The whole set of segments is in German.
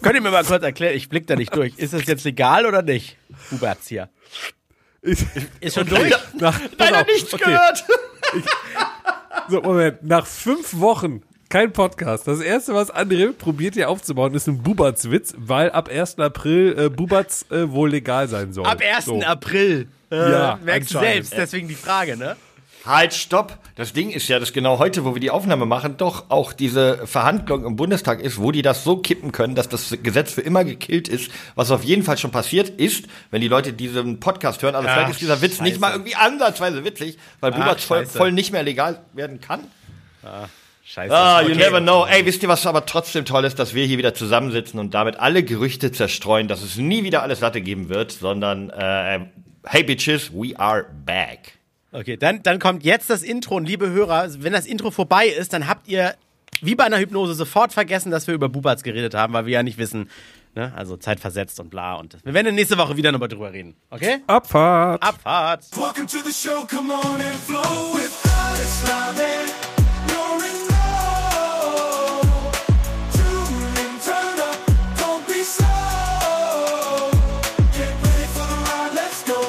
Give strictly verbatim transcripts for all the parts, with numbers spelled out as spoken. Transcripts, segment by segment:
Könnt ihr mir mal kurz erklären, ich blick da nicht durch. Ist das jetzt legal oder nicht? Buberts hier. Ich, Ist schon durch? nach, Leider auf, nichts okay. gehört. So, Moment. Nach fünf Wochen kein Podcast. Das erste, was André probiert hier aufzubauen, ist ein Buberts-Witz, weil ab ersten April äh, Buberts äh, wohl legal sein soll. Ab ersten So. April. Äh, Ja, merkst du anscheinend. selbst, deswegen die Frage, ne? Halt, stopp. Das Ding ist ja, dass genau heute, wo wir die Aufnahme machen, doch auch diese Verhandlung im Bundestag ist, wo die das so kippen können, dass das Gesetz für immer gekillt ist. Was auf jeden Fall schon passiert ist, wenn die Leute diesen Podcast hören. Also Ach, vielleicht ist dieser Witz scheiße. nicht mal irgendwie ansatzweise witzig, weil Ach, Buberts voll, scheiße. voll nicht mehr legal werden kann. Scheiße. Ah, you Okay. never know. Ey, wisst ihr, was aber trotzdem toll ist, dass wir hier wieder zusammensitzen und damit alle Gerüchte zerstreuen, dass es nie wieder alles Latte geben wird, sondern äh, hey Bitches, we are back. Okay, dann, dann kommt jetzt das Intro. Und liebe Hörer, wenn das Intro vorbei ist, dann habt ihr, wie bei einer Hypnose, sofort vergessen, dass wir über Buberts geredet haben, weil wir ja nicht wissen, ne, also Zeit versetzt und bla. Und wir werden nächste Woche wieder nochmal drüber reden. Okay? Abfahrt. Abfahrt. Welcome to the show, come on and flow with us, Islamic. You're in love. Tune in, turn up, don't be slow. Get ready for the ride, let's go.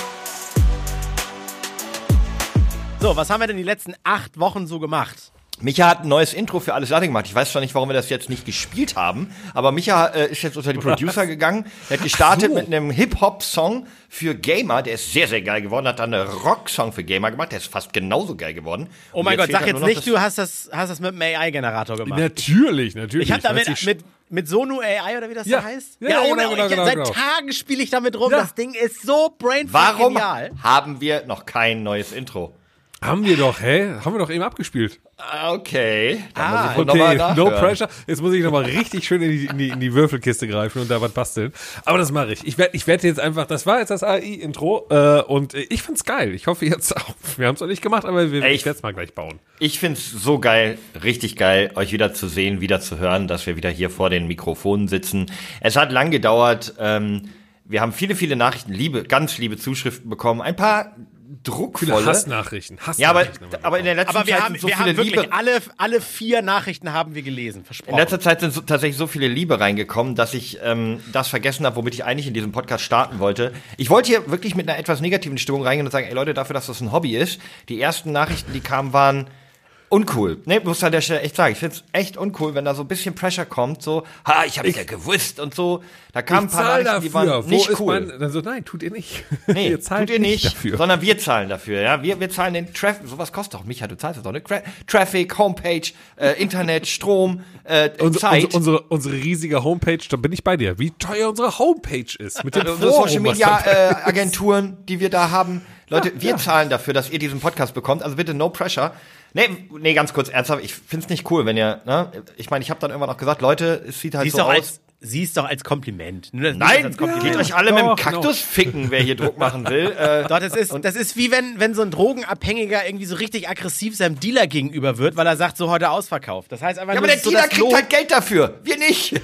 So, was haben wir denn die letzten acht Wochen so gemacht? Micha hat ein neues Intro für Alles Latte gemacht. Ich weiß zwar nicht, warum wir das jetzt nicht gespielt haben, aber Micha äh, ist jetzt unter die Producer gegangen. Er hat gestartet so. mit einem Hip-Hop-Song für Gamer. Der ist sehr, sehr geil geworden. Hat dann einen Rock-Song für Gamer gemacht. Der ist fast genauso geil geworden. Oh Und mein Gott, fehlt sag dann jetzt nur noch nicht, du hast das, hast das mit einem A I-Generator gemacht. Natürlich, natürlich. Ich hab damit Weiß ich- mit, mit Sonu A I oder wie das Ja. da heißt? Ja, ja, ohne, genau, genau, ich, genau, seit genau. Tagen spiele ich damit rum. Ja. Das Ding ist so brainfuck Warum genial. haben wir noch kein neues Intro? Haben wir doch, hä? Haben wir doch eben abgespielt. Ah, Okay, dann Ah, muss ich wohl Okay, nochmal no nachhören. pressure. Jetzt muss ich nochmal richtig schön in die, in, die, in die Würfelkiste greifen und da was basteln. Aber das mache ich. Ich werde ich werd jetzt einfach, das war jetzt das A I-Intro äh, und äh, ich find's geil. Ich hoffe jetzt auch. Wir haben es noch nicht gemacht, aber wir, Ey, ich werde es mal gleich bauen. Ich find's so geil, richtig geil, euch wieder zu sehen, wieder zu hören, dass wir wieder hier vor den Mikrofonen sitzen. Es hat lang gedauert. Ähm, wir haben viele, viele Nachrichten, liebe, ganz liebe Zuschriften bekommen. Ein paar druckvolle. Viele Hassnachrichten. Hassnachrichten. Ja, aber, haben wir aber in der letzten Aber wir Zeit haben, sind so wir viele haben wirklich Liebe. alle, alle vier Nachrichten haben wir gelesen, versprochen. In letzter Zeit sind so, tatsächlich so viele Liebe reingekommen, dass ich ähm, das vergessen habe, womit ich eigentlich in diesem Podcast starten wollte. Ich wollte hier wirklich mit einer etwas negativen Stimmung reingehen und sagen, ey Leute, dafür, dass das ein Hobby ist, die ersten Nachrichten, die kamen, waren uncool. Ne, muss an der Stelle echt sagen, ich find's echt uncool, wenn da so ein bisschen Pressure kommt, so, ha, ich hab's ja gewusst und so. Da kamen ein Ich paar zahle Nachrichten, die dafür. waren Wo nicht ist cool. mein, dann so, nein, tut ihr nicht. Nee, ihr zahlt tut ihr nicht, dafür. sondern wir zahlen dafür, ja. Wir, wir zahlen den Traffic, sowas kostet doch, Micha, du zahlst das doch, ne? Tra- Traffic, Homepage, äh, Internet, Strom, äh, Unsere, Zeit. unsere, unsere, unsere riesige Homepage, da bin ich bei dir. Wie teuer unsere Homepage ist. Mit dem Unsere Forum, Social was Media da- äh, Agenturen, die wir da haben. Leute, wir zahlen dafür, dass ihr diesen Podcast bekommt. Also bitte no pressure. Nee, nee, ganz kurz ernsthaft, ich find's nicht cool, wenn ihr, ne? Ich meine, ich habe dann irgendwann auch gesagt, Leute, es sieht halt Siehst so doch aus. als, siehst doch als Kompliment. Nur das- Nein, als Kompliment. geht euch alle mit dem Doch, Kaktus ficken, wer hier Druck machen will. Äh, Doch, das ist, das ist wie wenn, wenn so ein Drogenabhängiger irgendwie so richtig aggressiv seinem Dealer gegenüber wird, weil er sagt, so heute ausverkauft. Das heißt einfach ja, nur, aber der das ist so Dealer das kriegt Lob. halt Geld dafür. Wir nicht.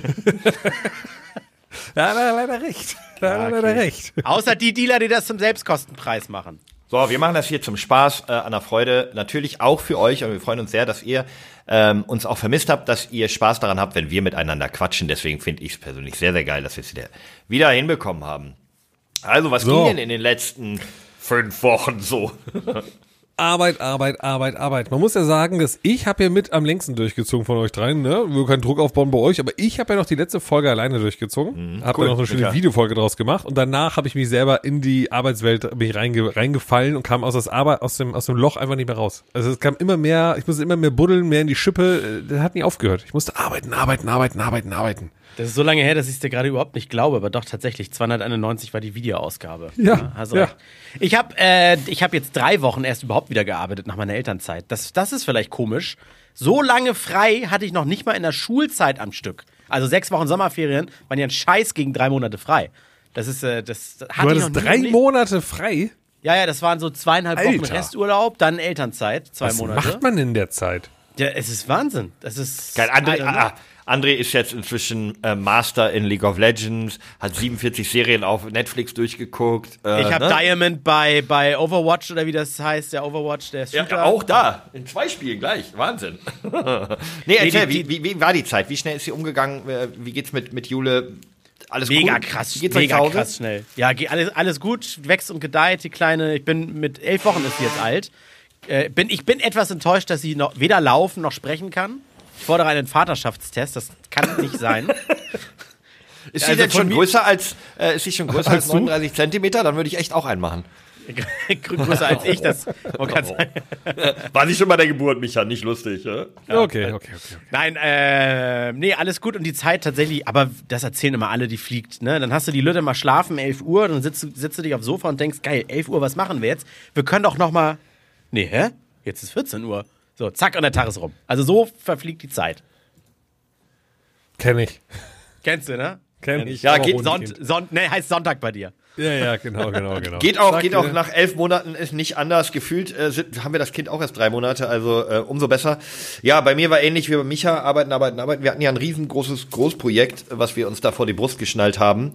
Ja, da hat er leider recht. Da hat er leider recht. Außer die Dealer, die das zum Selbstkostenpreis machen. So, wir machen das hier zum Spaß, äh, an der Freude, natürlich auch für euch und wir freuen uns sehr, dass ihr ähm, uns auch vermisst habt, dass ihr Spaß daran habt, wenn wir miteinander quatschen. Deswegen finde ich es persönlich sehr, sehr geil, dass wir es wieder, wieder hinbekommen haben. Also, was So. ging denn in den letzten fünf Wochen so? Arbeit, Arbeit, Arbeit, Arbeit. Man muss ja sagen, dass ich habe ja mit am längsten durchgezogen von euch dreien, ne? Wir wollen keinen Druck aufbauen bei euch, aber ich habe ja noch die letzte Folge alleine durchgezogen. Mhm, habe cool, da noch eine schöne sicher. Videofolge draus gemacht und danach habe ich mich selber in die Arbeitswelt bin ich reinge, reingefallen und kam aus, das Arbeit, aus, dem, aus dem Loch einfach nicht mehr raus. Also es kam immer mehr, ich musste immer mehr buddeln, mehr in die Schippe. Das hat nie aufgehört. Ich musste arbeiten, arbeiten, arbeiten, arbeiten, arbeiten. Das ist so lange her, dass ich es dir gerade überhaupt nicht glaube, aber doch tatsächlich, zweihunderteinundneunzig war die Videoausgabe. Ja, also ja. recht. Ich habe äh, ich hab jetzt drei Wochen erst überhaupt wieder gearbeitet nach meiner Elternzeit. Das, das ist vielleicht komisch. So lange frei hatte ich noch nicht mal in der Schulzeit am Stück. Also sechs Wochen Sommerferien waren ja ein Scheiß gegen drei Monate frei. Das ist, äh, das hatte Du ich noch hattest nie drei im Leben. Monate frei? Ja, ja, das waren so zweieinhalb Wochen Alter. Resturlaub, dann Elternzeit, zwei Was Monate. macht man in der Zeit? Ja, es ist Wahnsinn. Das ist Geil, André, I don't know. ah, André ist jetzt inzwischen äh, Master in League of Legends, hat siebenundvierzig Serien auf Netflix durchgeguckt. Äh, Ich habe ne? Diamond bei, bei Overwatch oder wie das heißt, der Overwatch, der Ja, Shooter. auch da, in zwei Spielen gleich, Wahnsinn. nee, erzähl, die- wie, wie, wie war die Zeit? Wie schnell ist sie umgegangen? Äh, Wie geht's mit, mit Jule? Alles Mega gut? krass, Wie geht's euch zu mega Hause? krass schnell. Ja, geht alles, alles gut, wächst und gedeiht, die Kleine. Ich bin mit elf Wochen ist sie jetzt alt. Äh, bin, ich bin etwas enttäuscht, dass sie noch weder laufen noch sprechen kann. Ich fordere einen Vaterschaftstest, das kann nicht sein. Ist sie Also denn von schon mir- größer als, äh, ist sie schon größer als Als du? neununddreißig Zentimeter? Dann würde ich echt auch einen machen. Größer als ich, das man kann sagen. War sie schon bei der Geburt, Micha? Nicht lustig, ja? Okay, okay, okay. okay. Nein, äh, nee, alles gut und die Zeit tatsächlich, aber das erzählen immer alle, die fliegt, ne? Dann hast du die Lütte mal schlafen, elf Uhr, dann sitzt, du- sitzt du dich aufs Sofa und denkst, geil, elf Uhr, was machen wir jetzt? Wir können doch noch mal, nee, hä? Jetzt ist vierzehn Uhr. So, zack, und der Tag ist rum. Also so verfliegt die Zeit. Kenn ich. Kennst du, ne? Kenn ich. Ja, Aber geht ohne Sonnt, Kind. Sonnt, ne, heißt Sonntag bei dir. Ja, ja, genau, genau, genau. Geht auch, Sag geht dir- auch nach elf Monaten, ist nicht anders. Gefühlt äh, sind, haben wir das Kind auch erst drei Monate, also äh, umso besser. Ja, bei mir war ähnlich wie bei Micha, arbeiten, arbeiten, arbeiten. Wir hatten ja ein riesengroßes Großprojekt, was wir uns da vor die Brust geschnallt haben.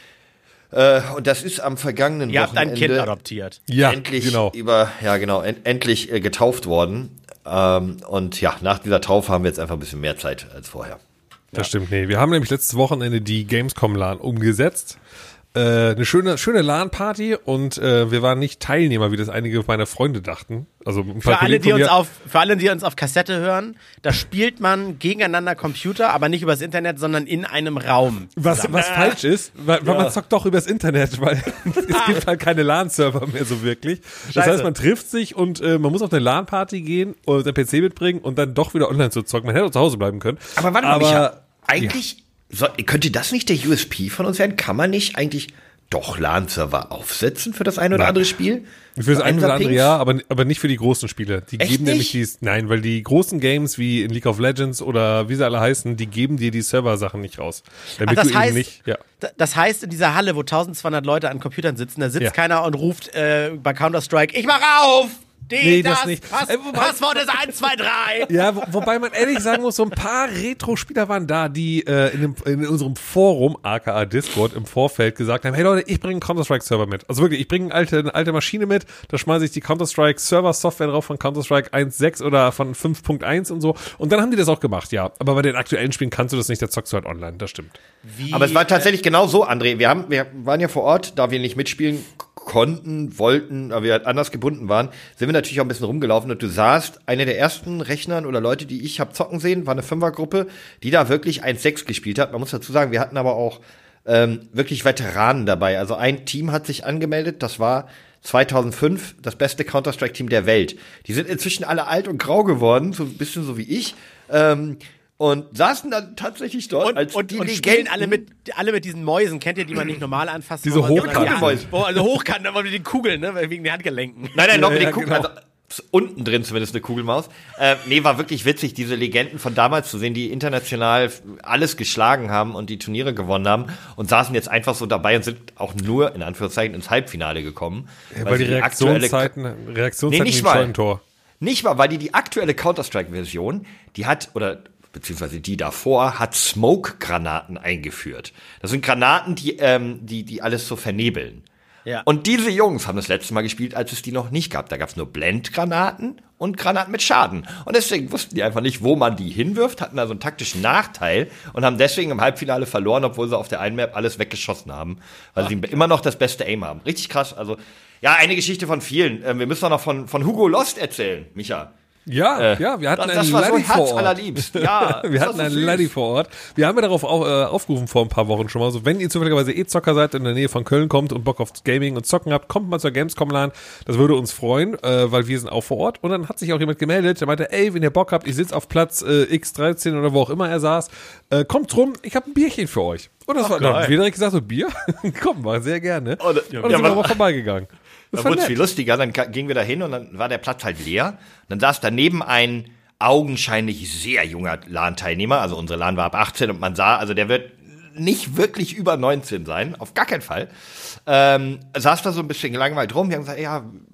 Äh, und das ist am vergangenen Ihr habt Wochenende ein Kind adoptiert. Ja, endlich genau. über, ja genau, en endlich äh, getauft worden. Ähm, und ja, nach dieser Taufe haben wir jetzt einfach ein bisschen mehr Zeit als vorher. Das stimmt, nee. Wir haben nämlich letztes Wochenende die Gamescom-LAN umgesetzt. Äh, eine schöne, schöne LAN-Party und äh, wir waren nicht Teilnehmer, wie das einige meiner Freunde dachten. Also ein paar Für alle, Kollegen die von uns mir- auf, für alle, die uns auf Kassette hören, da spielt man gegeneinander Computer, aber nicht übers Internet, sondern in einem Raum. Was, was falsch ist, weil, weil man zockt doch übers Internet, weil es gibt halt keine LAN-Server mehr so wirklich. Das Scheiße. heißt, man trifft sich und äh, man muss auf eine LAN-Party gehen und den P C mitbringen und dann doch wieder online zu zocken. Man hätte auch zu Hause bleiben können. Aber warte mal, Aber, Micha, eigentlich soll, könnte das nicht der U S P von uns werden? Kann man nicht eigentlich doch LAN-Server aufsetzen für das eine oder Nein. andere Spiel? Für das eine oder andere Einser-Pings? ja, aber, aber nicht für die großen Spiele. Die Echt geben nämlich nicht? die, nein, weil die großen Games wie in League of Legends oder wie sie alle heißen, die geben dir die Server-Sachen nicht raus. Damit Ach, das du heißt, eben nicht, ja. d- das heißt, in dieser Halle, wo zwölfhundert Leute an Computern sitzen, da sitzt Ja. keiner und ruft äh, bei Counter-Strike, ich mach auf! Die, Nee, das, das nicht. Pass, Äh, wobei- Passwort ist eins, zwei, drei. Ja, wo, wobei man ehrlich sagen muss, so ein paar Retro-Spieler waren da, die äh, in, dem, in unserem Forum, aka Discord, im Vorfeld gesagt haben, hey Leute, ich bringe einen Counter-Strike-Server mit. Also wirklich, ich bringe eine alte, eine alte Maschine mit, da schmeiße ich die Counter-Strike-Server-Software drauf von Counter-Strike eins Punkt sechs oder von fünf Punkt eins und so. Und dann haben die das auch gemacht, ja. Aber bei den aktuellen Spielen kannst du das nicht, da zockst du halt online, das stimmt. Wie, Aber es war tatsächlich genau so, André. Wir haben, wir waren ja vor Ort, da wir nicht mitspielen konnten, wollten, aber wir halt anders gebunden waren, sind wir natürlich auch ein bisschen rumgelaufen und du sahst, eine der ersten Rechnern oder Leute, die ich habe zocken sehen, war eine Fünfergruppe, die da wirklich eins Punkt sechs gespielt hat. Man muss dazu sagen, wir hatten aber auch ähm, wirklich Veteranen dabei. Also ein Team hat sich angemeldet, das war zweitausendfünf das beste Counter-Strike-Team der Welt. Die sind inzwischen alle alt und grau geworden, so ein bisschen so wie ich. Ähm, und saßen dann tatsächlich dort und, als und, die und Legenden. spielen alle mit, alle mit diesen Mäusen, kennt ihr, die man nicht normal anfasst? Diese wo man- Hochkant- Ja, wo- also hochkant, aber mit den Kugeln, ne, wegen den Handgelenken. Nein, nein, noch mit Ja, den Kugeln. genau. Also, ist unten drin zumindest eine Kugelmaus. Äh, nee, war wirklich witzig, diese Legenden von damals zu sehen, die international alles geschlagen haben und die Turniere gewonnen haben und saßen jetzt einfach so dabei und sind auch nur, in Anführungszeichen, ins Halbfinale gekommen. Ja, weil die sie aktuelle- Reaktionszeiten, Reaktionszeiten Nee, nicht wie mal. ein Scheunentor. Nicht mal, weil die die aktuelle Counter-Strike-Version, die hat, oder beziehungsweise die davor, hat Smoke-Granaten eingeführt. Das sind Granaten, die, ähm, die, die alles so vernebeln. Ja. Und diese Jungs haben das letzte Mal gespielt, als es die noch nicht gab. Da gab es nur Blendgranaten und Granaten mit Schaden. Und deswegen wussten die einfach nicht, wo man die hinwirft, hatten also einen taktischen Nachteil und haben deswegen im Halbfinale verloren, obwohl sie auf der einen Map alles weggeschossen haben, weil sie immer noch das beste Aim haben. Richtig krass. Also, ja, eine Geschichte von vielen. Ähm, wir müssen doch noch von, von Hugo Lost erzählen, Micha. Ja, Äh, ja, wir hatten das, einen das war so Laddie vor Ort. herzallerliebst. Ja, wir das war hatten so einen süß. Laddie vor Ort. Wir haben ja darauf au- äh, aufgerufen vor ein paar Wochen schon mal. So, wenn ihr zufälligerweise eh Zocker seid, in der Nähe von Köln kommt und Bock auf Gaming und Zocken habt, kommt mal zur Gamescom LAN. Das würde uns freuen, äh, weil wir sind auch vor Ort. Und dann hat sich auch jemand gemeldet, der meinte, ey, wenn ihr Bock habt, ich sitze auf Platz äh, X dreizehn oder wo auch immer er saß, äh, kommt rum, ich habe ein Bierchen für euch. Und das war, dann haben wir direkt gesagt, so Bier? Komm mal, sehr gerne. Und, Und ja, dann sind wir was- aber vorbeigegangen. Das Dann war wurde es nett. viel lustiger, dann ka- gingen wir da hin und dann war der Platz halt leer. Und dann saß daneben ein augenscheinlich sehr junger LAN-Teilnehmer, also unsere LAN war ab achtzehn und man sah, also der wird nicht wirklich über neunzehn sein, auf gar keinen Fall. Ähm, saß da so ein bisschen gelangweilt rum, wir haben gesagt, ja,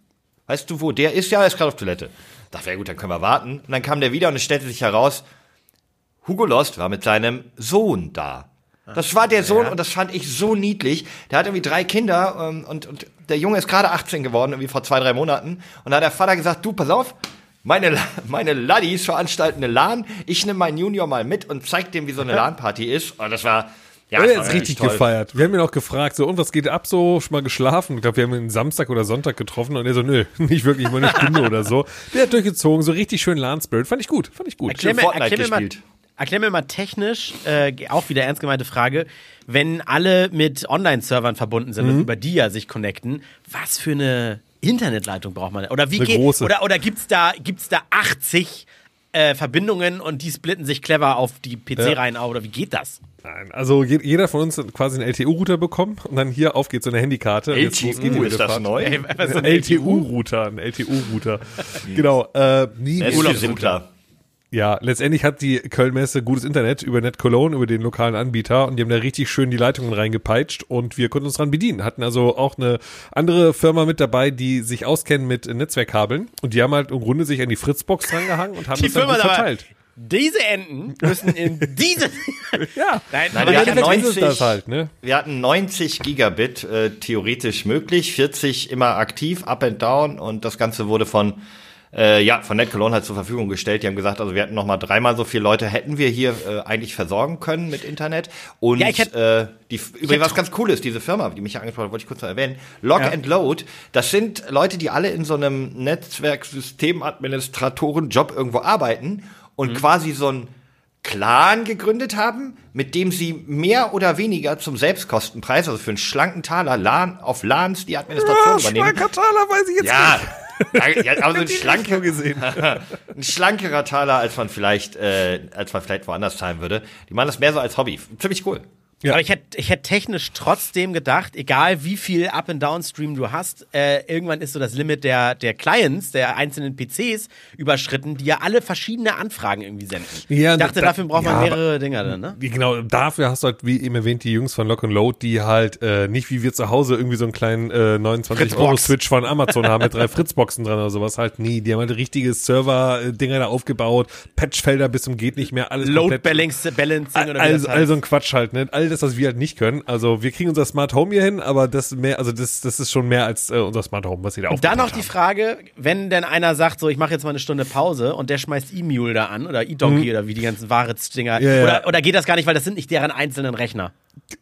weißt du, wo der ist? Ja, er ist gerade auf Toilette. Dachte, ja gut, dann können wir warten. Und dann kam der wieder und es stellte sich heraus, Hugo Lost war mit seinem Sohn da. Das war der Sohn, ja. Und das fand ich so niedlich. Der hat irgendwie drei Kinder ähm, und, und der Junge ist gerade achtzehn geworden, irgendwie vor zwei, drei Monaten. Und da hat der Vater gesagt, du, pass auf, meine, meine Laddis veranstalten eine LAN, ich nehme meinen Junior mal mit und zeig dem, wie so eine LAN-Party ist. Und das war... Ja, er ist richtig toll. Gefeiert. Wir haben ihn auch gefragt, so, und was geht ab, so, schon mal geschlafen? Ich glaube, wir haben ihn Samstag oder Sonntag getroffen und er so, nö, nicht wirklich mal eine Stunde oder so. Der hat durchgezogen, so richtig schön LAN-Spirit. Fand ich gut, fand ich gut. Erklär mir, erklär mir mal, erklär mir mal technisch, äh, auch wieder ernst gemeinte Frage, wenn alle mit Online-Servern verbunden sind mhm. und über die ja sich connecten, was für eine Internetleitung braucht man? Oder wie eine geht, große. oder, oder gibt's da, gibt's da achtzig äh, Verbindungen und die splitten sich clever auf die P C-Reihen auf, oder wie geht das? Nein, also je, jeder von uns hat quasi einen L T U-Router bekommen und dann hier auf geht so eine Handykarte. L T U, ist das neu? Ey, so ein L T U-Router, ein L T U-Router. Genau. Äh, nie Urlaubsrouter. Ja, letztendlich hat die Köln-Messe gutes Internet über Net Cologne, über den lokalen Anbieter, und die haben da richtig schön die Leitungen reingepeitscht und wir konnten uns dran bedienen. Hatten also auch eine andere Firma mit dabei, die sich auskennen mit Netzwerkkabeln, und die haben halt im Grunde sich an die Fritzbox drangehangen und haben die das dann Firma gut verteilt. Diese Enten müssen in diese... ja, Nein, Nein, aber wir, hatten neunzig, neunzig, das halt, ne? wir hatten neunzig Gigabit äh, theoretisch möglich, vierzig immer aktiv, up and down, und das Ganze wurde von äh, ja von Net Cologne halt zur Verfügung gestellt. Die haben gesagt, also wir hätten noch mal dreimal so viele Leute, hätten wir hier äh, eigentlich versorgen können mit Internet. Und ja, ich hätt, äh, die übrigens was ganz cool ist, diese Firma, die mich ja angesprochen hat, wollte ich kurz noch erwähnen, Lock ja. and Load, das sind Leute, die alle in so einem Netzwerksystemadministratoren-Job irgendwo arbeiten und mhm. quasi so ein Clan gegründet haben, mit dem sie mehr oder weniger zum Selbstkostenpreis, also für einen schlanken Taler, LAN, auf LANs die Administration ja, übernehmen. Schlanker Taler weiß ich jetzt ja, nicht. Ja, also ein, schlanke, gesehen. ein schlankerer Taler, als man vielleicht, äh, als man vielleicht woanders zahlen würde. Die machen das mehr so als Hobby. Ziemlich cool. Ja. Aber ich hätte ich hätte technisch trotzdem gedacht, egal wie viel Up-and-Down-Stream du hast, äh, irgendwann ist so das Limit der, der Clients, der einzelnen P Cs überschritten, die ja alle verschiedene Anfragen irgendwie senden. Ja, ich dachte, da, dafür braucht man ja, mehrere Dinger dann, ne? Genau, dafür hast du halt, wie eben erwähnt, die Jungs von Lock and Load, die halt äh, nicht wie wir zu Hause irgendwie so einen kleinen äh, neunundzwanzig Euro Switch von Amazon haben mit drei Fritzboxen dran oder sowas, halt nie. Die haben halt richtige Server-Dinger da aufgebaut, Patchfelder bis zum geht nicht mehr, alles Load Balancing oder wie also, das heißt. Also ein Quatsch halt, ne? All das, was wir halt nicht können. Also wir kriegen unser Smart Home hier hin, aber das mehr, also das, das ist schon mehr als äh, unser Smart Home, was sie da aufgebaut haben. Und dann noch die Frage, wenn denn einer sagt, so ich mache jetzt mal eine Stunde Pause und der schmeißt E-Mule da an oder E-Donkey mhm. oder wie die ganzen Waritz-Dinger. Ja, ja. Oder, oder geht das gar nicht, weil das sind nicht deren einzelnen Rechner?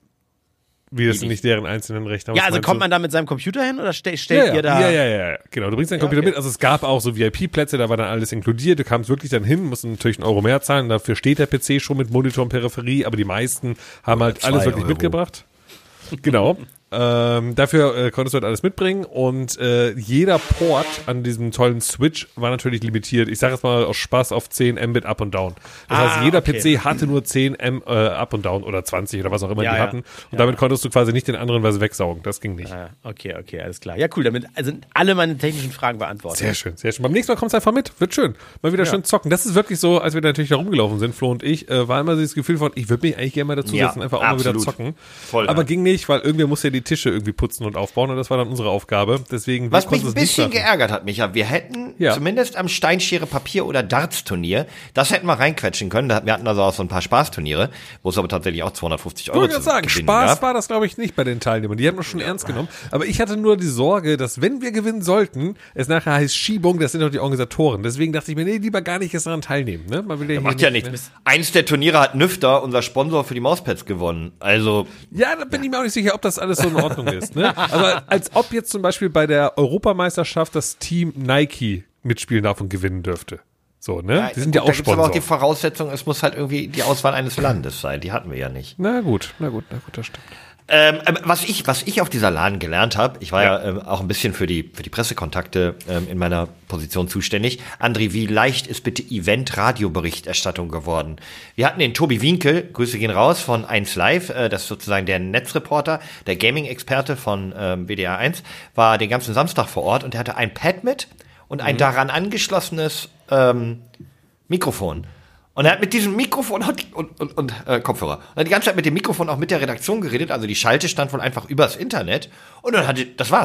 Wie, das sind nicht deren einzelnen Rechner? Ja, also kommt du? man da mit seinem Computer hin oder ste stellt ja, ihr da... Ja, ja, ja, ja, genau. Du bringst deinen ja, Computer okay. mit. Also es gab auch so V I P-Plätze, da war dann alles inkludiert. Du kamst wirklich dann hin, musst natürlich einen Euro mehr zahlen. Dafür steht der P C schon mit Monitor und Peripherie, aber die meisten haben halt alles wirklich Euro. mitgebracht. Genau. Ähm, dafür äh, konntest du halt alles mitbringen und äh, jeder Port an diesem tollen Switch war natürlich limitiert. Ich sage jetzt mal aus Spaß auf zehn Mbit up und down. Das ah, heißt, jeder okay. P C hatte nur zehn M äh, up und down oder zwanzig oder was auch immer ja, die ja. hatten. Und ja. damit konntest du quasi nicht den anderen was wegsaugen. Das ging nicht. Ah, okay, okay, alles klar. Ja, cool. Damit sind alle meine technischen Fragen beantwortet. Sehr schön, sehr schön. Beim nächsten Mal kommst du einfach mit. Wird schön. Mal wieder ja. schön zocken. Das ist wirklich so, als wir da natürlich da rumgelaufen sind, Flo und ich, äh, war immer so das Gefühl von, ich würde mich eigentlich gerne mal dazu ja, setzen, einfach auch absolut. mal wieder zocken. Voll, Aber ja. ging nicht, weil irgendwer muss ja die Tische irgendwie putzen und aufbauen und das war dann unsere Aufgabe. Deswegen, was mich ein bisschen geärgert hat, Micha, wir hätten ja. zumindest am Steinschere Papier oder Darts-Turnier, das hätten wir reinquetschen können. Wir hatten also auch so ein paar Spaßturniere, wo es aber tatsächlich auch zweihundertfünfzig Euro zu gewinnen sagen, Spaß gab. war das, glaube ich, nicht bei den Teilnehmern. Die haben wir schon ja. ernst genommen. Aber ich hatte nur die Sorge, dass wenn wir gewinnen sollten, es nachher heißt Schiebung, das sind doch die Organisatoren. Deswegen dachte ich mir, nee, lieber gar nicht erst daran teilnehmen. Ne? Man will ja, ja macht ja nichts. Ne? Eins der Turniere hat Nüfter, unser Sponsor für die Mauspads, gewonnen. Also ja, da bin ja. ich mir auch nicht sicher, ob das alles so in Ordnung ist. Ne? Aber als ob jetzt zum Beispiel bei der Europameisterschaft das Team Nike mitspielen darf und gewinnen dürfte. So, ne? Ja, die sind gut, ja auch da gibt's Sponsor. aber auch die Voraussetzung, es muss halt irgendwie die Auswahl eines Landes sein. Die hatten wir ja nicht. Na gut, na gut, na gut, das stimmt. Ähm, was ich, was ich auf dieser LAN gelernt habe, ich war ja, ja ähm, auch ein bisschen für die für die Pressekontakte ähm, in meiner Position zuständig. André, wie leicht ist bitte Event-Radio-Berichterstattung geworden? Wir hatten den Tobi Winkel, Grüße gehen raus, von eins Live, äh, das ist sozusagen der Netzreporter, der Gaming-Experte von ähm, W D R eins, war den ganzen Samstag vor Ort und er hatte ein Pad mit und ein mhm. daran angeschlossenes ähm, Mikrofon. Und er hat mit diesem Mikrofon und, und, und, und äh, Kopfhörer. Und er hat die ganze Zeit mit dem Mikrofon auch mit der Redaktion geredet. Also die Schalte stand wohl einfach übers Internet. Und dann hatte, das war's.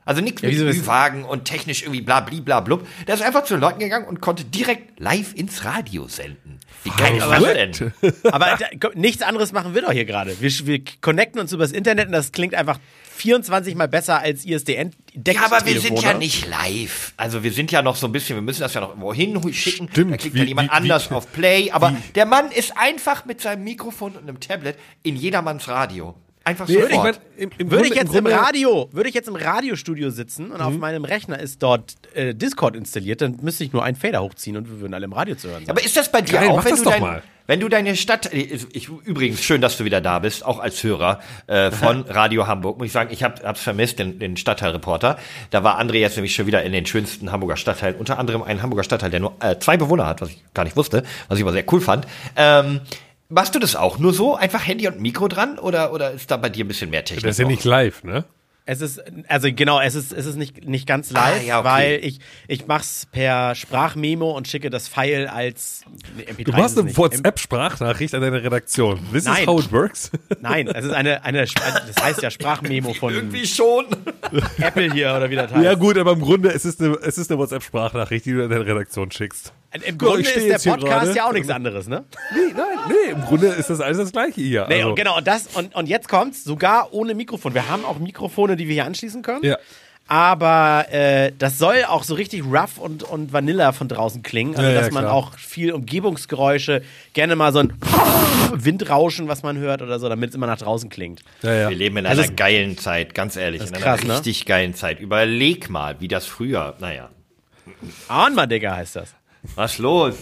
Also nichts Ja, mit wieso ist- Ü-Wagen und technisch irgendwie bla bli bla blub. Der ist einfach zu den Leuten gegangen und konnte direkt live ins Radio senden. Wie geil ist das denn? Aber da, komm, nichts anderes machen wir doch hier gerade. Wir, wir connecten uns übers Internet und das klingt einfach vierundzwanzig Mal besser als I S D N-Deck. Ja, aber wir sind ja nicht live. Also wir sind ja noch so ein bisschen, wir müssen das ja noch irgendwo hinschicken. Stimmt. Da klickt Wie- dann jemand wie- anders wie- auf Play. Aber der Mann ist einfach mit seinem Mikrofon und einem Tablet in jedermanns Radio. Einfach Nee, ich sofort. mein, im, im Würde Grunde- ich jetzt im im Grunde- Radio, würde ich jetzt im Radiostudio sitzen und auf meinem Rechner ist dort äh, Discord installiert, dann müsste ich nur einen Fader hochziehen und wir würden alle im Radio zu hören sein. Aber ist das bei dir Geil, auch, mach wenn das du, doch dein, mal. wenn du deine Stadt, ich, übrigens schön, dass du wieder da bist, auch als Hörer äh, von Radio Hamburg, muss ich sagen, ich hab, hab's vermisst, den, den Stadtteilreporter. Da war André jetzt nämlich schon wieder in den schönsten Hamburger Stadtteilen, unter anderem ein Hamburger Stadtteil, der nur äh, zwei Bewohner hat, was ich gar nicht wusste, was ich aber sehr cool fand. Ähm, machst du das auch nur so? Einfach Handy und Mikro dran oder, oder ist da bei dir ein bisschen mehr Technik? Das ist ja noch? nicht live, ne? Es ist, also genau, es ist, es ist nicht, nicht ganz live, Ah, ja, okay. weil ich, ich mach's per Sprachmemo und schicke das File als nee, M P drei. Du machst ist es eine nicht. WhatsApp-Sprachnachricht an deine Redaktion. This Nein. is how it works. Nein, es ist eine, eine, das heißt ja Sprachmemo von Irgendwie schon. Apple hier oder wie das heißt. Ja gut, aber im Grunde es ist eine, es ist eine WhatsApp-Sprachnachricht, die du an deine Redaktion schickst. Im Ja, Grunde ich steh ist der jetzt hier Podcast gerade. ja auch nichts anderes, ne? Nee, nein, nee, im Grunde ist das alles das Gleiche hier. Nee, also, und genau, und das, und, und jetzt kommt's, sogar ohne Mikrofon. Wir haben auch Mikrofone, die wir hier anschließen können. Ja. Aber äh, das soll auch so richtig rough und, und Vanilla von draußen klingen. Also, Ja, ja, dass man klar. auch viel Umgebungsgeräusche, gerne mal so ein Windrauschen, was man hört oder so, damit es immer nach draußen klingt. Ja, ja. Wir leben in Also einer es- geilen Zeit, ganz ehrlich. Das In ist einer krass, ne? richtig geilen Zeit. Überleg mal, wie das früher, naja. Ahnma-Digger heißt das. Was los?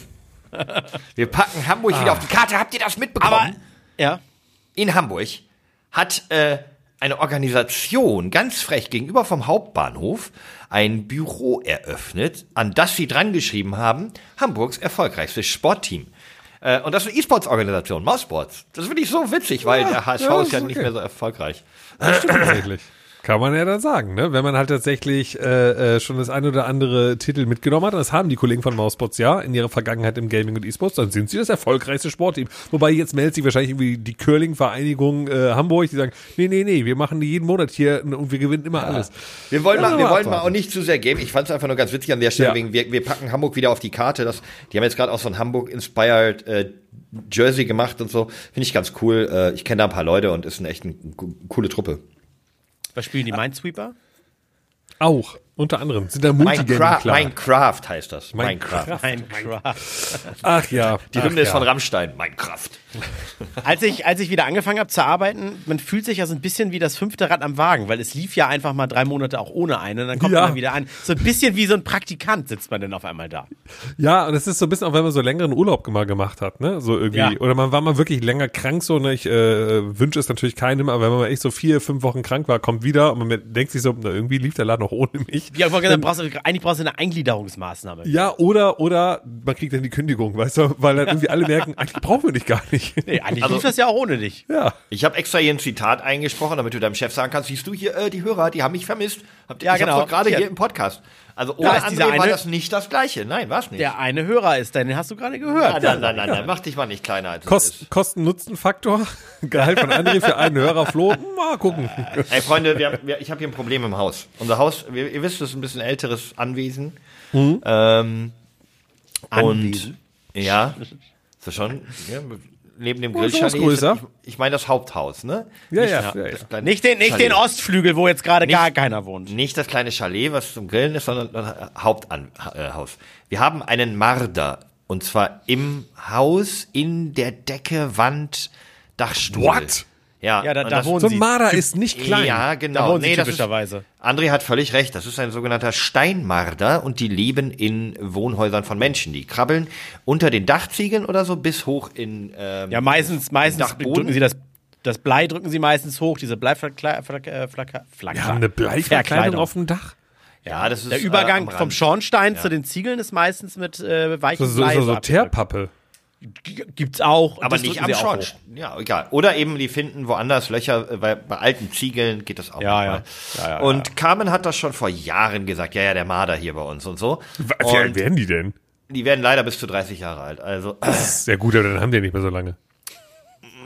Wir packen Hamburg wieder auf die Karte. Habt ihr das mitbekommen? Aber, ja. In Hamburg hat äh, eine Organisation ganz frech gegenüber vom Hauptbahnhof ein Büro eröffnet, an das sie dran geschrieben haben, Hamburgs erfolgreichstes Sportteam. Äh, und das ist eine E-Sports-Organisation, Mausports. Das finde ich so witzig, weil der H S V ja, ist ja ist nicht okay. mehr so erfolgreich. Das stimmt tatsächlich. Kann man ja dann sagen, ne? Wenn man halt tatsächlich äh, äh, schon das ein oder andere Titel mitgenommen hat, und das haben die Kollegen von Mausports ja in ihrer Vergangenheit im Gaming und E-Sports, dann sind sie das erfolgreichste Sportteam. Wobei jetzt meldet sich wahrscheinlich irgendwie die Curling-Vereinigung äh, Hamburg, die sagen, nee, nee, nee, wir machen die jeden Monat hier und wir gewinnen immer alles. Wir wollen, Ja, mal, wir mal wollen mal abwarten. auch nicht zu sehr geben. Ich fand es einfach nur ganz witzig an der Stelle, Ja. wegen wir, wir packen Hamburg wieder auf die Karte. Das, die haben jetzt gerade auch so ein Hamburg-inspired äh, Jersey gemacht und so. Finde ich ganz cool. Äh, ich kenne da ein paar Leute und ist eine echt eine coole Truppe. Was spielen die Minesweeper? Auch, unter anderem, sind da Minecraft, Multigaming klar. Minecraft heißt das. Minecraft. Minecraft. Ach ja. Die ach Hymne ist ja. von Rammstein. Minecraft. Als ich, als ich wieder angefangen habe zu arbeiten, man fühlt sich ja so ein bisschen wie das fünfte Rad am Wagen, weil es lief ja einfach mal drei Monate auch ohne einen und dann kommt Ja. man dann wieder an. So ein bisschen wie so ein Praktikant sitzt man dann auf einmal da. Ja, und es ist so ein bisschen auch, wenn man so längeren Urlaub mal gemacht hat, ne, so irgendwie, Ja. oder man war mal wirklich länger krank, so, ne, ich äh, wünsche es natürlich keinem, aber wenn man mal echt so vier, fünf Wochen krank war, kommt wieder und man denkt sich so, na, irgendwie lief der Laden noch ohne mich. Ja, ich wollte gesagt, brauchst du, eigentlich brauchst du eine Eingliederungsmaßnahme. Ja, oder, oder man kriegt dann die Kündigung, weißt du, weil dann irgendwie alle merken, eigentlich brauchen wir dich gar nicht. Nee, eigentlich Also- lief das ja auch ohne dich. Ja. Ich habe extra hier ein Zitat eingesprochen, damit du deinem Chef sagen kannst, siehst du hier, äh, die Hörer, die haben mich vermisst. Habt ihr, Ja, ich genau. hab's doch gerade Hier. hier im Podcast. Also ohne Da ist dieser André war eine- das nicht das Gleiche. Nein, war's nicht. Der eine Hörer ist, den hast du gerade gehört. Nein, nein, nein, nein, nein, mach dich mal nicht kleiner als es Kost, ist. Kosten-Nutzen-Faktor, Gehalt von André für einen Hörer, Flo, mal gucken. Ey, Freunde, wir, wir, ich habe hier ein Problem im Haus. Unser Haus, wir, ihr wisst, das ist ein bisschen älteres Anwesen. Ähm, Anwesen? Und ja, so schon. Ja, neben dem Oh, ist Grillchalet. auch größer. Ich, ich meine das Haupthaus, ne? Ja, Nicht ja, das- ja, ja. das kleine Nicht den, nicht Chalet. den Ostflügel, wo jetzt gerade gar Nicht- keiner wohnt. Nicht das kleine Chalet, was zum Grillen ist, sondern das Haupthaus. Wir haben einen Marder. Und zwar im Haus, in der Decke, Wand, Dachstuhl. What? Ja, Ja, da- und da das- wohnen So ein sie. Marder ist nicht klein. Ja, Da genau. wohnen sie das ist, typischerweise. André hat völlig recht. Das ist ein sogenannter Steinmarder und die leben in Wohnhäusern von Menschen. Die krabbeln unter den Dachziegeln oder so bis hoch in ähm, Ja, meistens, meistens Dachboden? drücken sie das, das Blei drücken sie meistens hoch, diese Bleiverkleidung. Äh, Flaka- Flaka- Wir haben eine Bleiverkleidung Verkleidung. auf dem Dach. Ja, das ist Der Übergang äh, am vom Rand. Schornstein Ja. zu den Ziegeln ist meistens mit äh, weichem So, so, Blei. so, so abgedrückt. Teerpappe. G- Gibt's auch. und Aber das nicht drücken am sie auch hoch. Schornstein. Ja, egal. Oder eben, die finden woanders Löcher, äh, weil bei alten Ziegeln geht das auch. Ja, manchmal. ja. Ja, ja, und Carmen hat das schon vor Jahren gesagt. Ja, ja, der Marder hier bei uns und so. Wie alt Und werden die denn? die werden leider bis zu dreißig Jahre alt. Also, Sehr gut, aber dann haben die ja nicht mehr so lange.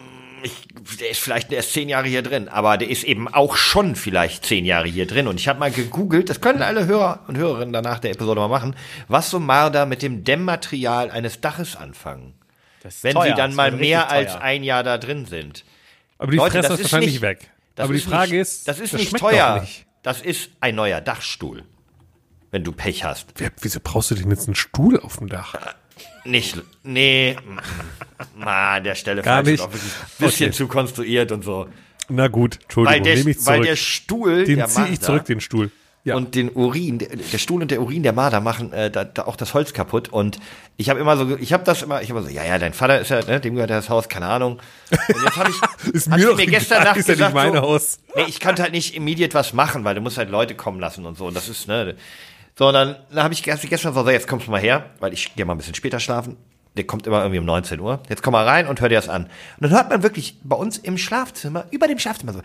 ich, der ist vielleicht erst zehn Jahre hier drin, aber der ist eben auch schon vielleicht zehn Jahre hier drin. Und ich habe mal gegoogelt, das können alle Hörer und Hörerinnen danach der Episode mal machen, was so Marder mit dem Dämmmaterial eines Daches anfangen. Das ist Wenn teuer, sie dann das mal wird mehr richtig als teuer. ein Jahr da drin sind. Aber die Leute, fressen das das ist wahrscheinlich nicht- weg. Das Aber die ist Frage nicht, ist, das ist das nicht schmeckt teuer. doch nicht. Das ist ein neuer Dachstuhl, wenn du Pech hast. Wer, wieso brauchst du denn jetzt einen Stuhl auf dem Dach? Nicht, nee, na, an der Stelle Gar falsch, nicht. ist auch wirklich ein bisschen Okay. zu konstruiert und so. Na gut, Weil Entschuldigung, der, nehme ich weil zurück. der Stuhl, Den der ziehe ich Marder zurück, den Stuhl. Ja. und den Urin, der, der Stuhl und der Urin der Marder machen äh, da, da auch das Holz kaputt. Und ich habe immer so, ich habe das immer, ich habe so, ja, ja, dein Vater ist ja, ne, dem gehört das Haus, keine Ahnung. Und jetzt habe ich, ist hat mir sie doch mir gestern egal, Nacht ist ja gesagt, nicht mein so, Haus. nee, ich konnte halt nicht immediate was machen, weil du musst halt Leute kommen lassen und so. Und das ist, ne, so, und dann, dann habe ich gestern gestern so, so, jetzt kommst du mal her, weil ich gehe mal ein bisschen später schlafen. Der kommt immer irgendwie um neunzehn Uhr. Jetzt komm mal rein und hör dir das an. Und dann hört man wirklich bei uns im Schlafzimmer, über dem Schlafzimmer so.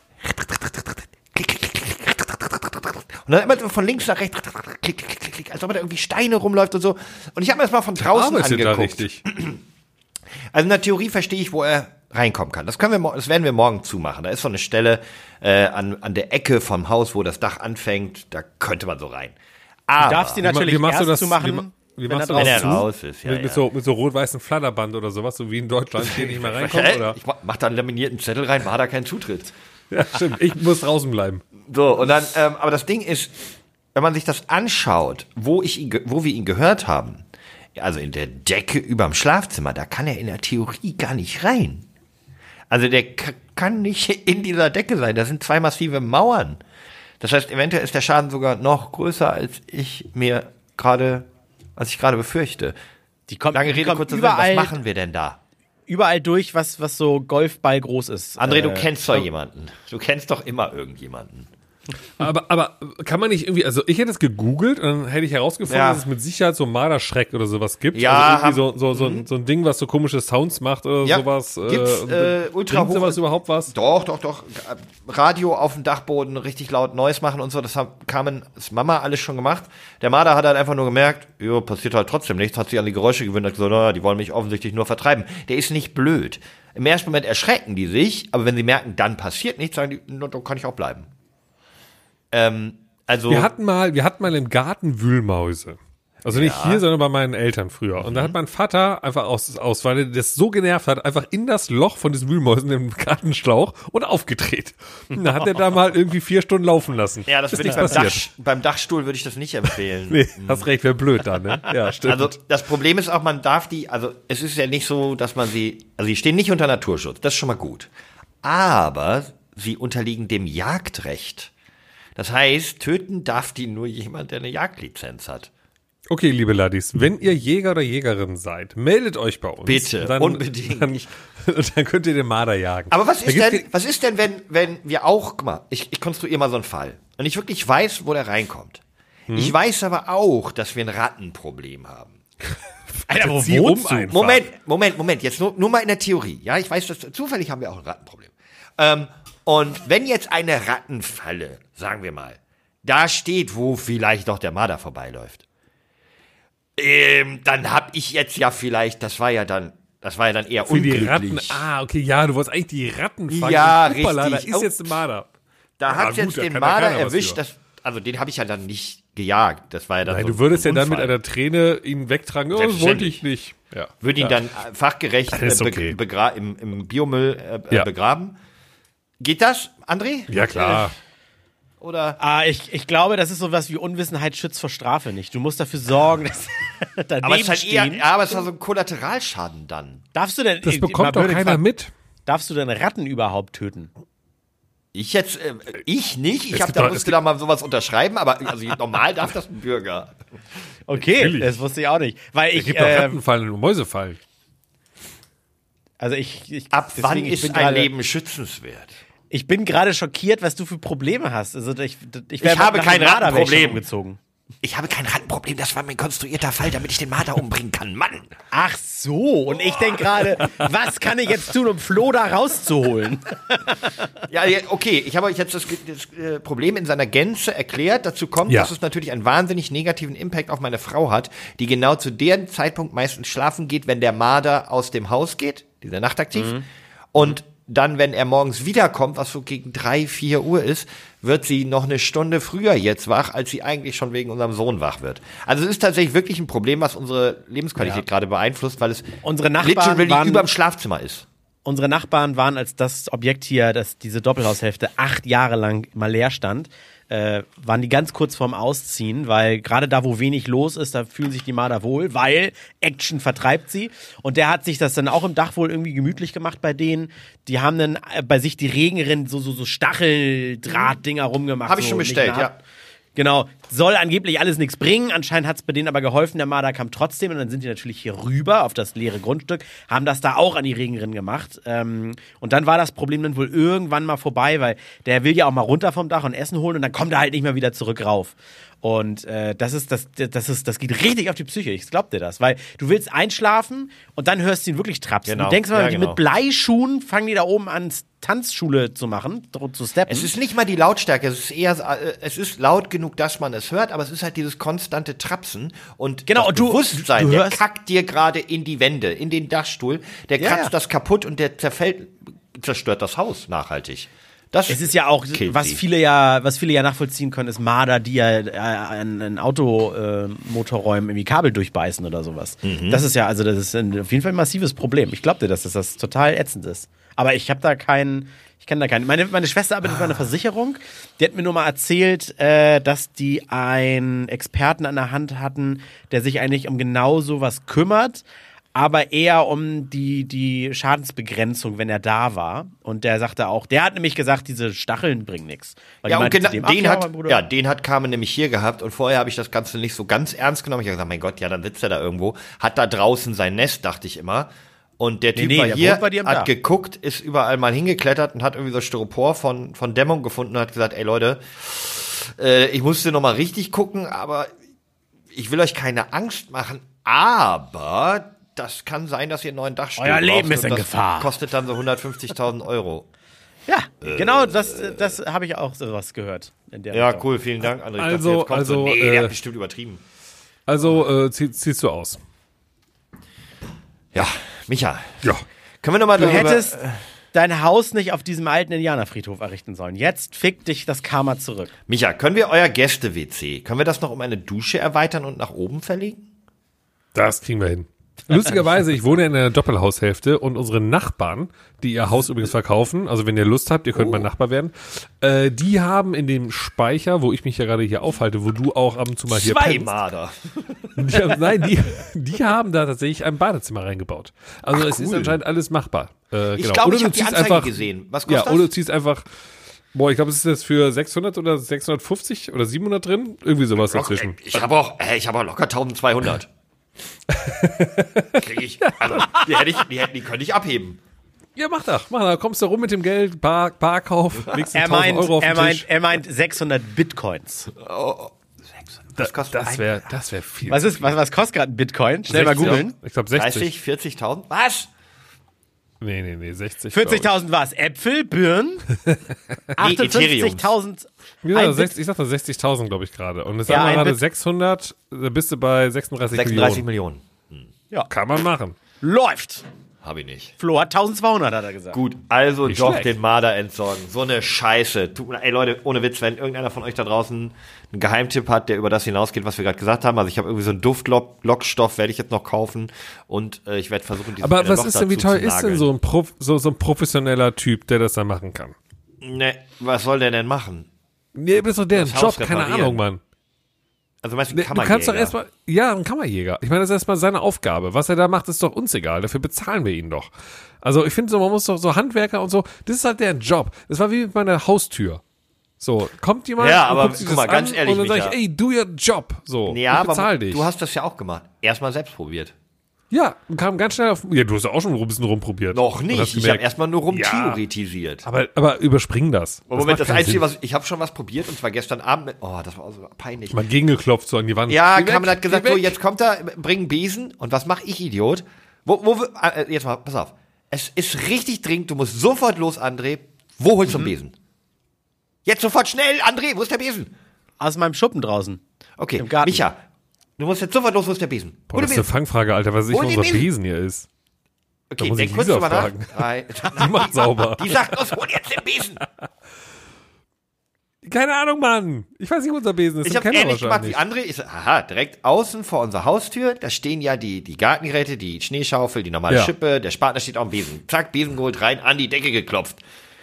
Und dann immer so von links nach rechts, klick, klick, klick, klick, als ob da irgendwie Steine rumläuft und so. Und ich habe mir das mal von draußen Arbeitet da angeguckt. richtig. Also in der Theorie verstehe ich, wo er reinkommen kann. Das können wir, mo- das werden wir morgen zumachen. Da ist so eine Stelle äh, an, an der Ecke vom Haus, wo das Dach anfängt. Da könnte man so rein. Aber Du darfst die Wie ma- natürlich wie machst erst du das- zu wie machen, ma- wie wenn machst er du wenn das er draußen zu? raus ist, ja, mit, ja. mit, so, mit so rot-weißem Flatterband oder sowas, so wie in Deutschland, hier nicht mehr reinkommt, Hä? oder? Ich mach, mach da einen laminierten Zettel rein, war da kein Zutritt. Ja, stimmt. Ich muss draußen bleiben. So, und dann, ähm, aber das Ding ist, wenn man sich das anschaut, wo ich ihn, ge- wo wir ihn gehört haben, also in der Decke überm Schlafzimmer, da kann er in der Theorie gar nicht rein. Also der k- kann nicht in dieser Decke sein. Das sind zwei massive Mauern. Das heißt, eventuell ist der Schaden sogar noch größer, als ich mir gerade, als ich gerade befürchte. Die kommt, Lange die Rede, kommt kurzer Sinn, was überall, machen wir denn da? überall durch, was, was so Golfball groß ist. André, du Äh, kennst doch jemanden. Du kennst doch immer irgendjemanden. Aber, aber kann man nicht irgendwie, also ich hätte es gegoogelt und dann hätte ich herausgefunden, Ja. dass es mit Sicherheit so Marderschreck oder sowas gibt. Ja, also irgendwie haben- so, so, so, ein, so ein Ding, was so komische Sounds macht oder Ja, sowas. gibt's, und äh, ultra bringt hoch- sowas überhaupt was? Doch, doch, doch. Radio auf dem Dachboden, richtig laut Neues machen und so, das haben Carmens Mama alles schon gemacht. Der Marder hat halt einfach nur gemerkt, jo, passiert halt trotzdem nichts, hat sich an die Geräusche gewöhnt, hat gesagt, na, die wollen mich offensichtlich nur vertreiben. Der ist nicht blöd. Im ersten Moment erschrecken die sich, aber wenn sie merken, dann passiert nichts, sagen die, na, dann kann ich auch bleiben. Ähm, also, Wir hatten mal, wir hatten mal im Garten Wühlmäuse. Also nicht hier, sondern bei meinen Eltern früher. Und da hat mein Vater einfach aus, aus, weil er das so genervt hat, einfach in das Loch von diesen Wühlmäusen im Gartenschlauch und aufgedreht. Und da hat er da mal irgendwie vier Stunden laufen lassen. ja, das Ist würde ich nichts beim, passiert. Dach, beim Dachstuhl würde ich das nicht empfehlen. Nee, hast recht, wäre blöd dann, ne? Ja, stimmt. Also das Problem ist auch, man darf die, also es ist ja nicht so, dass man sie, also sie stehen nicht unter Naturschutz, das ist schon mal gut. Aber sie unterliegen dem Jagdrecht. Das heißt, töten darf die nur jemand, der eine Jagdlizenz hat. Okay, liebe Laddies, wenn ihr Jäger oder Jägerin seid, meldet euch bei uns. Bitte, dann, unbedingt. Dann, dann könnt ihr den Marder jagen. Aber was Da ist gibt's denn, was ist denn, wenn, wenn wir auch, guck mal, ich, ich konstruiere mal so einen Fall und ich wirklich weiß, wo der reinkommt. Hm? Ich weiß aber auch, dass wir ein Rattenproblem haben. Alter, wo Zieh um wohnst du? einfach. Moment, Moment, Moment, jetzt nur, nur mal in der Theorie. Ja, ich weiß, dass zufällig haben wir auch ein Rattenproblem. Ähm, und wenn jetzt eine Rattenfalle, sagen wir mal, da steht, wo vielleicht doch der Marder vorbeiläuft, ähm, dann hab ich jetzt ja vielleicht, das war ja dann, das war ja dann eher Für die unglücklich. Ratten. Ah, okay, ja, du wolltest eigentlich die Ratten fangen. Ja, Und Hoppala, richtig. Da ist Oh. jetzt ein Marder. Da Ja, hat gut, jetzt da den kann ja Marder keiner was erwischt, für. das, also den habe ich ja dann nicht gejagt. Das war ja dann Nein, so du würdest ja ein dann mit Unfall. einer Träne ihn wegtragen. Oh, das wollte Selbstverständlich. ich nicht. Ja. Würde ihn ja. dann äh, fachgerecht äh, Ist be okay. begra im, im Biomüll äh, Ja. äh, begraben. Geht das, André? Ja, klar. Äh, oder? Ah, ich, ich glaube, das ist sowas wie Unwissenheit schützt vor Strafe nicht. Du musst dafür sorgen, dass daneben Aber es ist halt eher, stehen. ja, aber es war so ein Kollateralschaden dann. Darfst du denn, Das äh, bekommt mal doch blöde keiner gefragt, mit. Darfst du denn Ratten überhaupt töten? Ich jetzt, äh, ich nicht. Ich Es hab, gibt da doch- es musste gibt- da mal sowas unterschreiben, aber also normal darf das ein Bürger. Okay, Natürlich. das wusste ich auch nicht. Weil Es ich, gibt doch äh, Rattenfallen und Mäusefallen. also ich, ich Ab deswegen, wann ich ist bin ein gerade- Leben schützenswert? Ich bin gerade schockiert, was du für Probleme hast. Also ich, ich, Ich habe kein Marder Rattenproblem. umgezogen. Ich habe kein Rattenproblem, das war mein konstruierter Fall, damit ich den Marder umbringen kann. Mann! Ach so, und ich denke gerade, was kann ich jetzt tun, um Flo da rauszuholen? Ja, ja, okay, ich habe euch jetzt das, das äh, Problem in seiner Gänze erklärt. Dazu kommt, Ja. dass es natürlich einen wahnsinnig negativen Impact auf meine Frau hat, die genau zu dem Zeitpunkt meistens schlafen geht, wenn der Marder aus dem Haus geht, dieser nachtaktiv. Und dann, wenn er morgens wiederkommt, was so gegen drei, vier Uhr ist, wird sie noch eine Stunde früher jetzt wach, als sie eigentlich schon wegen unserem Sohn wach wird. Also es ist tatsächlich wirklich ein Problem, was unsere Lebensqualität Ja. gerade beeinflusst, weil es Unsere Nachbarn literally waren- überm Schlafzimmer ist. Unsere Nachbarn waren, als das Objekt hier, das, diese Doppelhaushälfte, acht Jahre lang mal leer stand, äh, waren die ganz kurz vorm Ausziehen, weil gerade da, wo wenig los ist, da fühlen sich die Marder wohl, weil Action vertreibt sie. Und der hat sich das dann auch im Dach wohl irgendwie gemütlich gemacht bei denen. Die haben dann äh, bei sich die Regenrinnen so, so, so Stacheldrahtdinger rumgemacht. Hab ich so schon nicht bestellt, nah- ja. Genau, soll angeblich alles nichts bringen. Anscheinend hat es bei denen aber geholfen. Der Marder kam trotzdem und dann sind die natürlich hier rüber auf das leere Grundstück, haben das da auch an die Regenrinnen gemacht. Ähm, und dann war das Problem dann wohl irgendwann mal vorbei, weil der will ja auch mal runter vom Dach und Essen holen und dann kommt er halt nicht mehr wieder zurück rauf. Und äh, das ist das, das ist, das geht richtig auf die Psyche. Ich glaub dir das, weil du willst einschlafen und dann hörst du ihn wirklich trapsen. Genau. Du denkst mal, Ja, die genau. mit Bleischuhen fangen die da oben an Tanzschule zu machen, zu steppen. Es ist nicht mal die Lautstärke, es ist eher, äh, es ist laut genug, dass man es hört, aber es ist halt dieses konstante Trapsen und Genau, das und du- Bewusstsein, du der hörst- kackt dir gerade in die Wände, in den Dachstuhl, der Ja, kratzt ja. das kaputt und der zerfällt, zerstört das Haus nachhaltig. Das Es ist ja auch, killt was sie. viele ja, was viele ja nachvollziehen können, ist Marder, die ja äh, an, an Automotorräumen irgendwie Kabel durchbeißen oder sowas. Mhm. Das ist ja, also das ist ein, auf jeden Fall ein massives Problem. Ich glaube dir, dass das, das total ätzend ist. Aber ich habe da keinen, ich kenne da keinen. Meine, meine Schwester arbeitet bei einer Versicherung. Die hat mir nur mal erzählt, äh, dass die einen Experten an der Hand hatten, der sich eigentlich um genau sowas kümmert. Aber eher um die, die Schadensbegrenzung, wenn er da war. Und der sagte auch, der hat nämlich gesagt, diese Stacheln bringen nichts. Ja, und genau, den ja, hat, mein Bruder. ja, den hat Carmen nämlich hier gehabt und vorher habe ich das Ganze nicht so ganz ernst genommen. Ich habe gesagt, mein Gott, ja, dann sitzt er da irgendwo, hat da draußen sein Nest, dachte ich immer. Und der Typ nee, war der hier, wohnt bei dir am hat Dach. geguckt, ist überall mal hingeklettert und hat irgendwie so Styropor von, von Dämmung gefunden und hat gesagt, ey Leute, äh, ich musste noch mal richtig gucken, aber ich will euch keine Angst machen, aber das kann sein, dass ihr einen neuen Dachstuhl Euer Leben braucht ist und in das Gefahr. kostet dann so hundertfünfzigtausend Euro. Ja, genau, das, das habe ich auch sowas gehört. In der Ja, Richtung. cool, vielen Dank, André. Ich Also- dachte, jetzt kommt so, also, nee, der äh, hat bestimmt übertrieben. Also äh, zieh, ziehst du aus. Ja, Micha, Ja. können wir noch mal Du darüber... hättest dein Haus nicht auf diesem alten Indianerfriedhof errichten sollen. Jetzt fickt dich das Karma zurück. Micha, können wir euer Gäste-W C, können wir das noch um eine Dusche erweitern und nach oben verlegen? Das kriegen wir hin. Lustigerweise, ich wohne in einer Doppelhaushälfte und unsere Nachbarn, die ihr Haus übrigens verkaufen, also wenn ihr Lust habt, ihr könnt mein Nachbar werden, äh, die haben in dem Speicher, wo ich mich ja gerade hier aufhalte, wo du auch ab und zu mal hier Zwei pennst, Marder. die haben, nein, die, die haben da tatsächlich ein Badezimmer reingebaut. Also Ach, es ist cool. anscheinend alles machbar. Äh, Ich genau. glaube, Oder ich du habe die ziehst Anzeige einfach, gesehen. Was Ja, kostet oder du das? ziehst einfach, boah, ich glaube, es ist jetzt für sechshundert oder sechshundertfünfzig oder siebenhundert drin, irgendwie sowas dazwischen. Ich habe auch, äh, ich habe auch locker eintausendzweihundert. Krieg ich, also, die hätte ich, die hätten, die könnte ich abheben. Ja, mach doch, mach doch. Kommst du rum mit dem Geld, Bar, Barkauf, legst Er tausend meint, Euro auf den er, meint, Tisch. er meint sechshundert Bitcoins. Das kostet Das ein- wäre das wär viel. Was, ist, was, was kostet gerade ein Bitcoin? Schnell mal sechzig, googeln. Ich glaube sechzig. dreißig, vierzigtausend? Was? Nee, nee, nee, sechzig. vierzigtausend was? Äpfel, Birnen? achtundfünfzigtausend. Ja, Ein sechzig, ich dachte sechzigtausend, glaube ich, gerade. Und es Ja, sagen wir ein gerade Bit- sechshundert, da bist du bei sechsunddreißig, sechsunddreißig Millionen. Millionen. Kann man machen. Läuft. Habe ich nicht. Flo hat eintausendzweihundert, hat er gesagt. Gut, also Nicht doch schlecht. den Marder entsorgen. So eine Scheiße. Tut mir, ey Leute, ohne Witz, wenn irgendeiner von euch da draußen einen Geheimtipp hat, der über das hinausgeht, was wir gerade gesagt haben. Also ich habe irgendwie so einen Duftlockstoff, werde ich jetzt noch kaufen und äh, ich werde versuchen, dieses Aber eine was Loch ist denn, wie dazu toll zu ist denn nageln. so ein, Prof, so, so ein professioneller Typ, der das dann machen kann? Ne, was soll der denn machen? Nee, das ist doch deren Das Job, Haus keine reparieren. Ahnung, Mann. Also meinst du, Nee, ein du kannst doch Kammerjäger? erstmal, ja, ein Kammerjäger. Ich meine, das ist erstmal seine Aufgabe. Was er da macht, ist doch uns egal. Dafür bezahlen wir ihn doch. Also ich finde so, man muss doch so Handwerker und so, das ist halt deren Job. Das war wie mit meiner Haustür. So, kommt jemand Ja, und aber guckt sich guck das mal, ganz an ehrlich, und dann sag Micha. ich, ey, do your job. So, Ja, ich aber bezahl dich. du hast das ja auch gemacht. Erstmal selbst probiert. Ja, und kam ganz schnell auf, ja, du hast ja auch schon ein bisschen rumprobiert. Noch Und nicht. hast Ich habe gemerkt, erstmal nur Ja. rumtheoretisiert. aber, aber überspring das. Moment, das, macht keinen Einzige, Sinn. was ich habe schon was probiert und zwar gestern Abend mit, oh, das war auch so peinlich. Mal gegengeklopft so an die Wand. Ja, Geh weg, Carmen hat gesagt, geh so, weg. jetzt kommt er, bring einen Besen. Und was mache ich, Idiot? Wo, wo, wir- äh, jetzt mal, pass auf. Es ist richtig dringend, du musst sofort los, André. Wo holst du Mhm. einen Besen? Jetzt sofort schnell, André, wo ist der Besen? Aus meinem Schuppen draußen. Okay, Im Garten. Micha, du musst jetzt sofort los, wo ist der Besen? Boah, Hol das den ist eine Besen. Fangfrage, Alter, was ich Hol den unser Besen. Besen hier ist. Da Okay, muss denk ich kurz Lisa drüber nach. fragen. Drei- Die macht sauber. Die sagt, los, hol jetzt den Besen. Keine Ahnung, Mann. Ich weiß nicht, wo unser Besen ist. Ich Im habe Keller ähnlich gemacht wie wahrscheinlich. André. Ich so, aha, direkt außen vor unserer Haustür, da stehen ja die, die Gartengeräte, die Schneeschaufel, die normale Ja. Schippe, der Spaten, da steht auch ein Besen. Zack, Besen geholt, rein, an die Decke geklopft.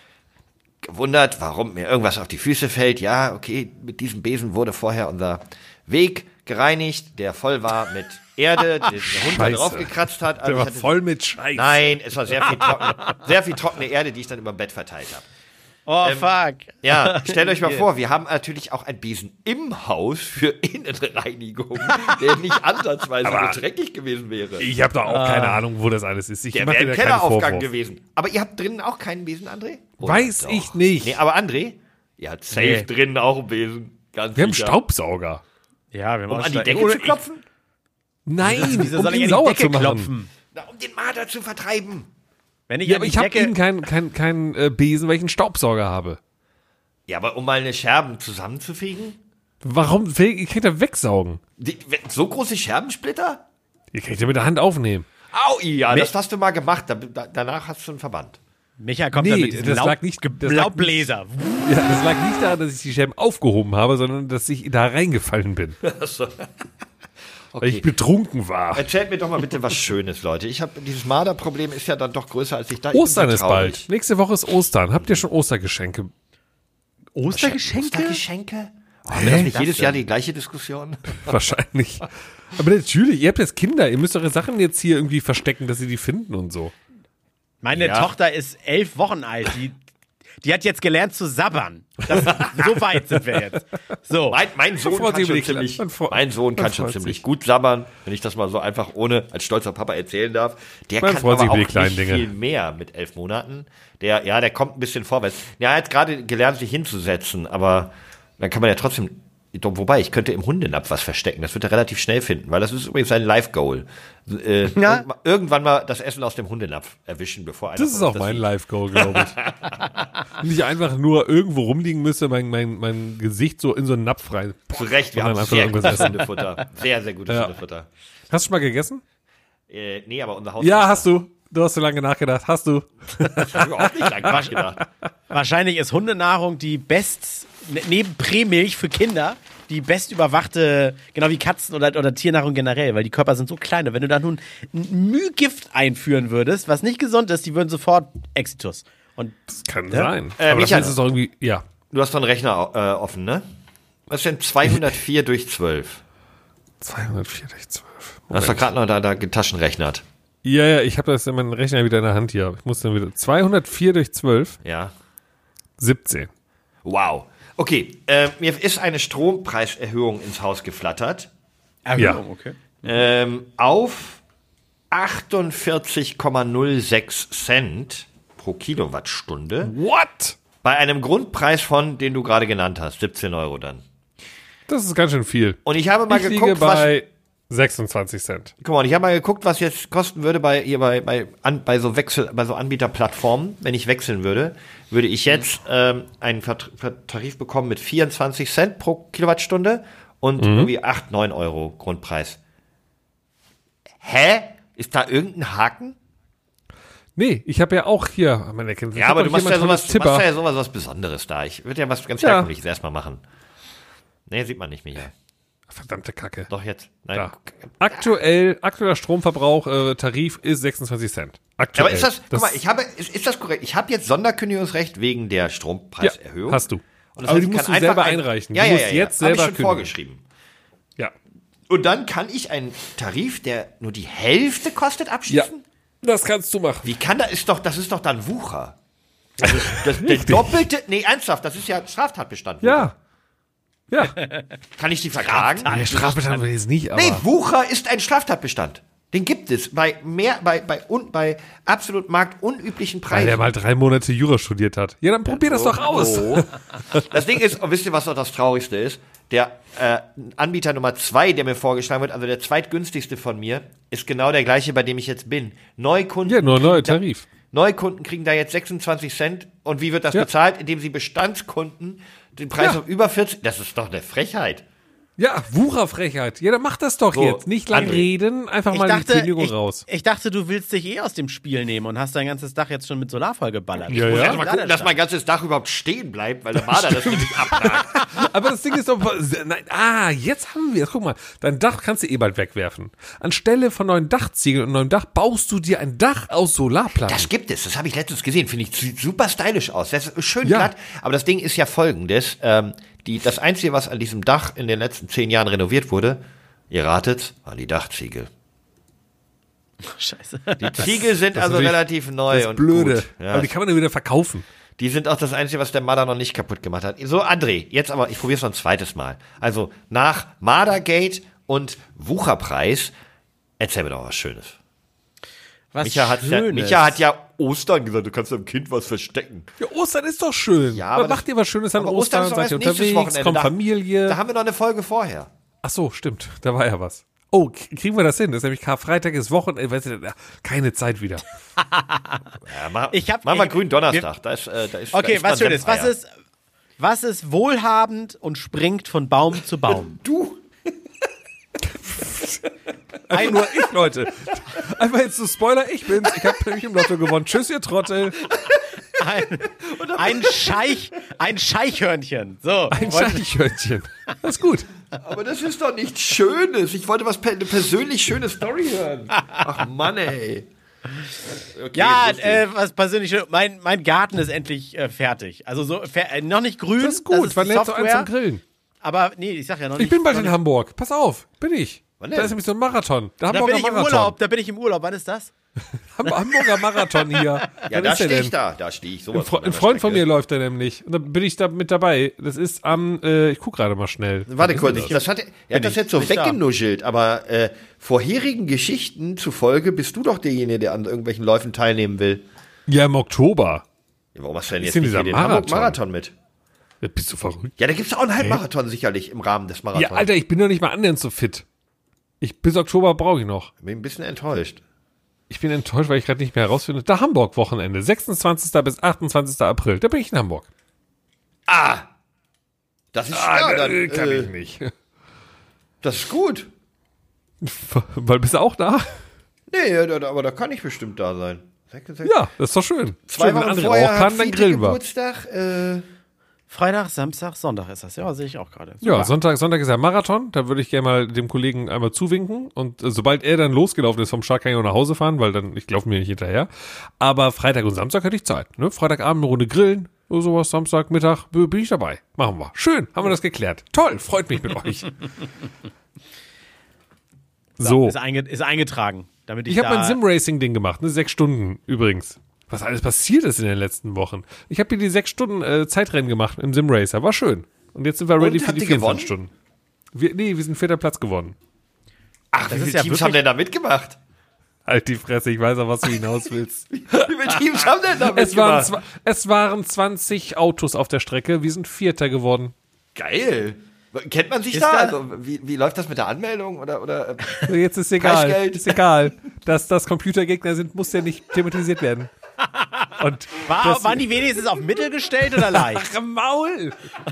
Gewundert, warum mir irgendwas auf die Füße fällt. Ja, okay, mit diesem Besen wurde vorher unser Weg gereinigt, der voll war mit Erde, den der Hund da Scheiße. drauf gekratzt hat. Der Also ich war hatte- voll mit Scheiß. Nein, es war sehr viel, trockene, sehr viel trockene Erde, die ich dann über dem Bett verteilt habe. Oh, Ähm, fuck. Ja, stellt euch mal vor, wir haben natürlich auch einen Besen im Haus für Innenreinigung, der nicht ansatzweise Aber so dreckig gewesen wäre. Ich habe doch auch keine Ahnung, wo das alles ist. Ich Der mache wäre dir im da keinen Kelleraufgang Vorwurf. gewesen. Aber ihr habt drinnen auch keinen Besen, André? Oder Weiß doch? ich nicht. Nee, aber André, ihr habt safe Nee. drinnen auch einen Besen. Ganz Wir haben sicher. Staubsauger. Ja, wir haben Um auch an die Sta- Decke Oder zu klopfen? Nein, Ich, wieso um soll ich ihn an sauer die zu Decke machen. klopfen? Na, um den Marder zu vertreiben. Wenn ich Ja, an aber die ich habe Decke... eben keinen kein, kein, äh, Besen, weil ich einen Staubsauger habe. Ja, aber um mal eine Scherben zusammenzufegen? Warum? Ihr kriegt da wegsaugen. Die, so große Scherbensplitter? Ihr kriegt ja mit der Hand aufnehmen. Au, ja, Nee. das hast du mal gemacht. Da, da, danach hast du einen Verband. Micha kommt Nee, da mit diesem das Laub, lag nicht- das lag Laubbläser. Ja, das lag nicht daran, dass ich die Scherben aufgehoben habe, sondern dass ich da reingefallen bin. Achso. Weil ich betrunken war. Erzählt mir doch mal bitte was Schönes, Leute. Ich habe dieses Marderproblem ist ja dann doch größer als ich dachte. Ich bin Ostern sehr ist traurig. bald. Nächste Woche ist Ostern. Habt ihr schon Ostergeschenke? Ostergeschenke? Ostergeschenke? Oh, haben wir das nicht jedes Jahr die gleiche Diskussion? Wahrscheinlich. Aber natürlich, ihr habt jetzt Kinder. Ihr müsst eure Sachen jetzt hier irgendwie verstecken, dass sie die finden und so. Meine Ja. Tochter ist elf Wochen alt. Die, die hat jetzt gelernt zu sabbern. Das, so weit sind wir jetzt. So. Mein, mein Sohn freut kann sich über schon die Kleine. ziemlich, Man freut- mein Sohn man kann schon freut ziemlich sich. gut sabbern, wenn ich das mal so einfach ohne als stolzer Papa erzählen darf. Der Man kann freut aber sich auch über die nicht kleinen Dinge. viel mehr mit elf Monaten. Der, ja, der kommt ein bisschen vorwärts. Ja, er hat gerade gelernt, sich hinzusetzen, aber dann kann man ja trotzdem, wobei, ich könnte im Hundenapf was verstecken. Das wird er relativ schnell finden, weil das ist übrigens sein Life-Goal. Äh, Ja. irgendwann- Irgendwann mal das Essen aus dem Hundenapf erwischen, bevor einer Das ist von auch uns mein sieht. Life-Goal, glaube ich. Nicht einfach nur irgendwo rumliegen müsste, mein, mein, mein Gesicht so in so einen Napf rein. Zu Recht, wir Und haben dann einfach sehr irgendwas gutes essen. Hundefutter. Sehr, sehr gutes Ja. Hundefutter. Hast du schon mal gegessen? Äh, nee, aber unser Haus. Ja, hast du. Du hast so lange nachgedacht. Hast du. Ich habe überhaupt nicht lange nachgedacht. Wahrscheinlich ist Hundenahrung die best, ne- neben Prämilch für Kinder, die best überwachte, genau wie Katzen oder, oder Tiernahrung generell, weil die Körper sind so klein. Und wenn du da nun ein Mühgift einführen würdest, was nicht gesund ist, die würden sofort Exitus. Und Das kann Ja? sein. Äh, Aber Michael. das ist doch irgendwie, ja. Du hast doch einen Rechner äh, offen, ne? Was ist denn zweihundertvier durch zwölf? zweihundertvier durch zwölf. Du hast doch gerade noch da, da getaschenrechnert. Ja, ja, ich habe das in meinen Rechner wieder in der Hand hier. Ich muss dann wieder. zweihundertvier durch zwölf, Ja. siebzehn. Wow. Okay, äh, mir ist eine Strompreiserhöhung ins Haus geflattert. Erhöhung, okay. Ähm, auf achtundvierzig Komma null sechs Cent pro Kilowattstunde. What? Bei einem Grundpreis von, den du gerade genannt hast, siebzehn Euro dann. Das ist ganz schön viel. Und ich habe mal Ich liege geguckt, was. bei sechsundzwanzig Cent. Guck mal, ich habe mal geguckt, was jetzt kosten würde bei hier bei bei, an, bei so Wechsel bei so Anbieterplattformen, wenn ich wechseln würde, würde ich jetzt ähm, einen Vert- Ver- Tarif bekommen mit vierundzwanzig Cent pro Kilowattstunde und irgendwie acht, neun Euro Grundpreis. Hä? Ist da irgendein Haken? Nee, ich habe ja auch hier, man erkennt Ja, aber du machst ja, sowas, du machst ja sowas was Besonderes da. Ich würde ja was ganz Ja. Herkömmliches erstmal machen. Nee, sieht man nicht, Micha. Verdammte Kacke. Doch jetzt. Nein. Da. Aktuell, aktueller Stromverbrauch, äh, Tarif ist sechsundzwanzig Cent. Aktuell. Aber ist das, guck mal, ich habe, ist, ist das korrekt? Ich habe jetzt Sonderkündigungsrecht wegen der ja, Strompreiserhöhung. hast du. Und das Aber heißt, die ich musst kann du selber einfach ein- einreichen. Ja, du ja, musst ja, ja. jetzt Hab selber ich schon kündigen. vorgeschrieben. Ja. Und dann kann ich einen Tarif, der nur die Hälfte kostet, abschließen? Das kannst du machen. Wie kann das? Ist doch, das ist doch dann Wucher. Also, das, der doppelte, nee, ernsthaft, das ist ja Straftatbestand. Ja. Ja. Kann ich die verklagen? Der Strafbestand will jetzt nicht, aber. Nee, Wucher ist ein Straftatbestand. Den gibt es bei mehr, bei, bei, un, bei absolut marktunüblichen weil Preisen. der mal drei Monate Jura studiert hat. Ja, dann probier das doch aus. Oh. Das Ding ist, und wisst ihr, was doch das Traurigste ist? Der äh, Anbieter Nummer zwei, der mir vorgeschlagen wird, also der zweitgünstigste von mir, ist genau der gleiche, bei dem ich jetzt bin. Neukunden, Ja, nur neuer kriegen da- Tarif. Neukunden kriegen da jetzt sechsundzwanzig Cent. Und wie wird das Ja. bezahlt? Indem sie Bestandskunden den Preis Ja. auf über vierzig, das ist doch eine Frechheit. Ja, Wucherfrechheit. Ja, dann mach das doch So, jetzt. Nicht lang André. reden, einfach Ich mal dachte, die Kündigung ich, raus. ich dachte, du willst dich eh aus dem Spiel nehmen und hast dein ganzes Dach jetzt schon mit Solar vollgeballert. Ja, Ich muss ja. erst mal gucken, dass mein ganzes Dach überhaupt stehen bleibt, weil der Marder das nämlich abnagt. Aber das Ding ist doch, nein, ah, jetzt haben wir es. Guck mal, dein Dach kannst du eh bald wegwerfen. Anstelle von neuen Dachziegeln und neuem Dach baust du dir ein Dach aus Solarplatten. Das gibt es, das habe ich letztens gesehen, finde ich sieht super stylisch aus. Das ist schön Ja. glatt, aber das Ding ist ja folgendes, ähm, die, das Einzige, was an diesem Dach in den letzten zehn Jahren renoviert wurde, ihr ratet, waren die Dachziegel. Scheiße. Die Ziegel sind das ist also natürlich relativ neu das ist und blöde. gut. Ja. Aber die kann man dann wieder verkaufen. Die sind auch das Einzige, was der Marder noch nicht kaputt gemacht hat. So, André, jetzt aber, ich probiere es noch ein zweites Mal. Also, nach Mardergate und Wucherpreis, erzähl mir doch was Schönes. Was Micha hat, ja, Schönes. Micha hat ja Ostern gesagt, du kannst deinem Kind was verstecken. Ja, Ostern ist doch schön. Ja, aber aber macht das- ihr was Schönes an Aber Ostern, ist doch seid erst ihr nächstes unterwegs, Wochenende. kommt Da- Familie. Da haben wir noch eine Folge vorher. Ach so, stimmt, da war ja was. Oh, k- kriegen wir das hin? Das ist nämlich Karfreitag, ist Wochenende, weißt du, keine Zeit wieder. Ja, mach, Ich hab- mach mal ich- grünen Donnerstag. Da ist, äh, da ist, da Okay, ist man was Schönes. Was Senfeier. ist, was ist wohlhabend und springt von Baum zu Baum? Du? Ein nur ich, Leute. Einfach jetzt so Spoiler, ich bin's. Ich habe nämlich im Lotto gewonnen. Tschüss, ihr Trottel. Ein, ein Scheich, ein Scheichhörnchen. So. Ein wollte- Scheichhörnchen. Das ist gut. Aber das ist doch nichts Schönes. Ich wollte was per eine persönlich schöne Story hören. Ach Mann, ey. Okay, Ja, lustig. äh, was persönlich, mein, mein Garten ist endlich äh, fertig. Also so fer äh, noch nicht grün. Das ist gut. Wann die lädst du eins Software, zum Grillen? Aber nee, ich sag ja noch Ich nicht. bin bald noch in nicht- Hamburg. Pass auf, bin ich. Wann Da denn? ist nämlich so ein Marathon. Der Da bin Hamburger ich im Marathon. Urlaub. Da bin ich im Urlaub. Wann ist das? Ham- Hamburger Marathon hier. Ja, Wann da ist der stehe ich denn? da. Da stehe ich Ein, sowas. Fre ein Freund von mir läuft da nämlich. Und da bin ich da mit dabei. Das ist am, äh, ich guck gerade mal schnell. Warte kurz, das hat, er hat das jetzt so Bin ich da? weggenuschelt, aber äh, vorherigen Geschichten zufolge bist du doch derjenige, der an irgendwelchen Läufen teilnehmen will. Ja, im Oktober. Ja, warum hast du denn Ist jetzt denn nicht dieser hier den Hamburg Marathon? Marathon mit? Ja, bist du verrückt? Ja, da gibt's auch einen Halbmarathon sicherlich im Rahmen des Marathons. Ja, Alter, ich bin doch nicht mal annähernd so fit. Ich, bis Oktober brauche ich noch. Bin ein bisschen enttäuscht. Ich bin enttäuscht, weil ich gerade nicht mehr herausfinde. Da Hamburg-Wochenende. sechsundzwanzigsten bis achtundzwanzigsten April. Da bin ich in Hamburg. Ah! Das ist, ja, dann, äh, kann äh, ich nicht. das ist gut. Weil bist du auch da? Nee, ja, da- aber da kann ich bestimmt da sein. sechsundsechzig Ja, das ist doch schön. Zwei schön, wenn Wochen andere vorher auch hat kann, dann Fiete grillen wir. Geburtstag. Äh, Freitag, Samstag, Sonntag ist das. Ja, sehe ich auch gerade. Ja, Super. Sonntag, Sonntag ist ja Marathon. Da würde ich gerne mal dem Kollegen einmal zuwinken. Und äh, sobald er dann losgelaufen ist vom Start, kann ich auch nach Hause fahren, weil dann, ich laufe mir nicht hinterher. Aber Freitag und Samstag hätte ich Zeit. Ne? Freitagabend eine Runde grillen. Oder sowas, Samstag, Mittag, b- bin ich dabei. Machen wir. Schön, haben wir das geklärt. Toll, freut mich mit euch. So, Ist, einge ist eingetragen. Damit ich ich habe da mein Sim-Racing-Ding gemacht. Ne? Sechs Stunden übrigens. Was alles passiert ist in den letzten Wochen. Ich habe hier die sechs Stunden äh, Zeitrennen gemacht im Sim-Racer. War schön. Und jetzt sind wir ready für habt die ihr vierundzwanzig gewonnen? Stunden. Wir, nee, wir sind vierter Platz geworden. ach, wie ist viele ja Teams wirklich- haben denn da mitgemacht? Halt die Fresse, ich weiß auch, was du hinaus willst. Wie viele Teams haben denn da es, waren, mitgemacht? zwa- es waren zwanzig Autos auf der Strecke. Wir sind Vierter geworden. Geil. Kennt man sich Ist da? da- Also, wie, wie läuft das mit der Anmeldung? Oder, oder, äh, Jetzt ist egal. Preisgeld. Ist egal. Dass das Computergegner sind, muss ja nicht thematisiert werden. Und War, das, waren die wenigstens auf Mittel gestellt oder leicht? Ach, im Maul!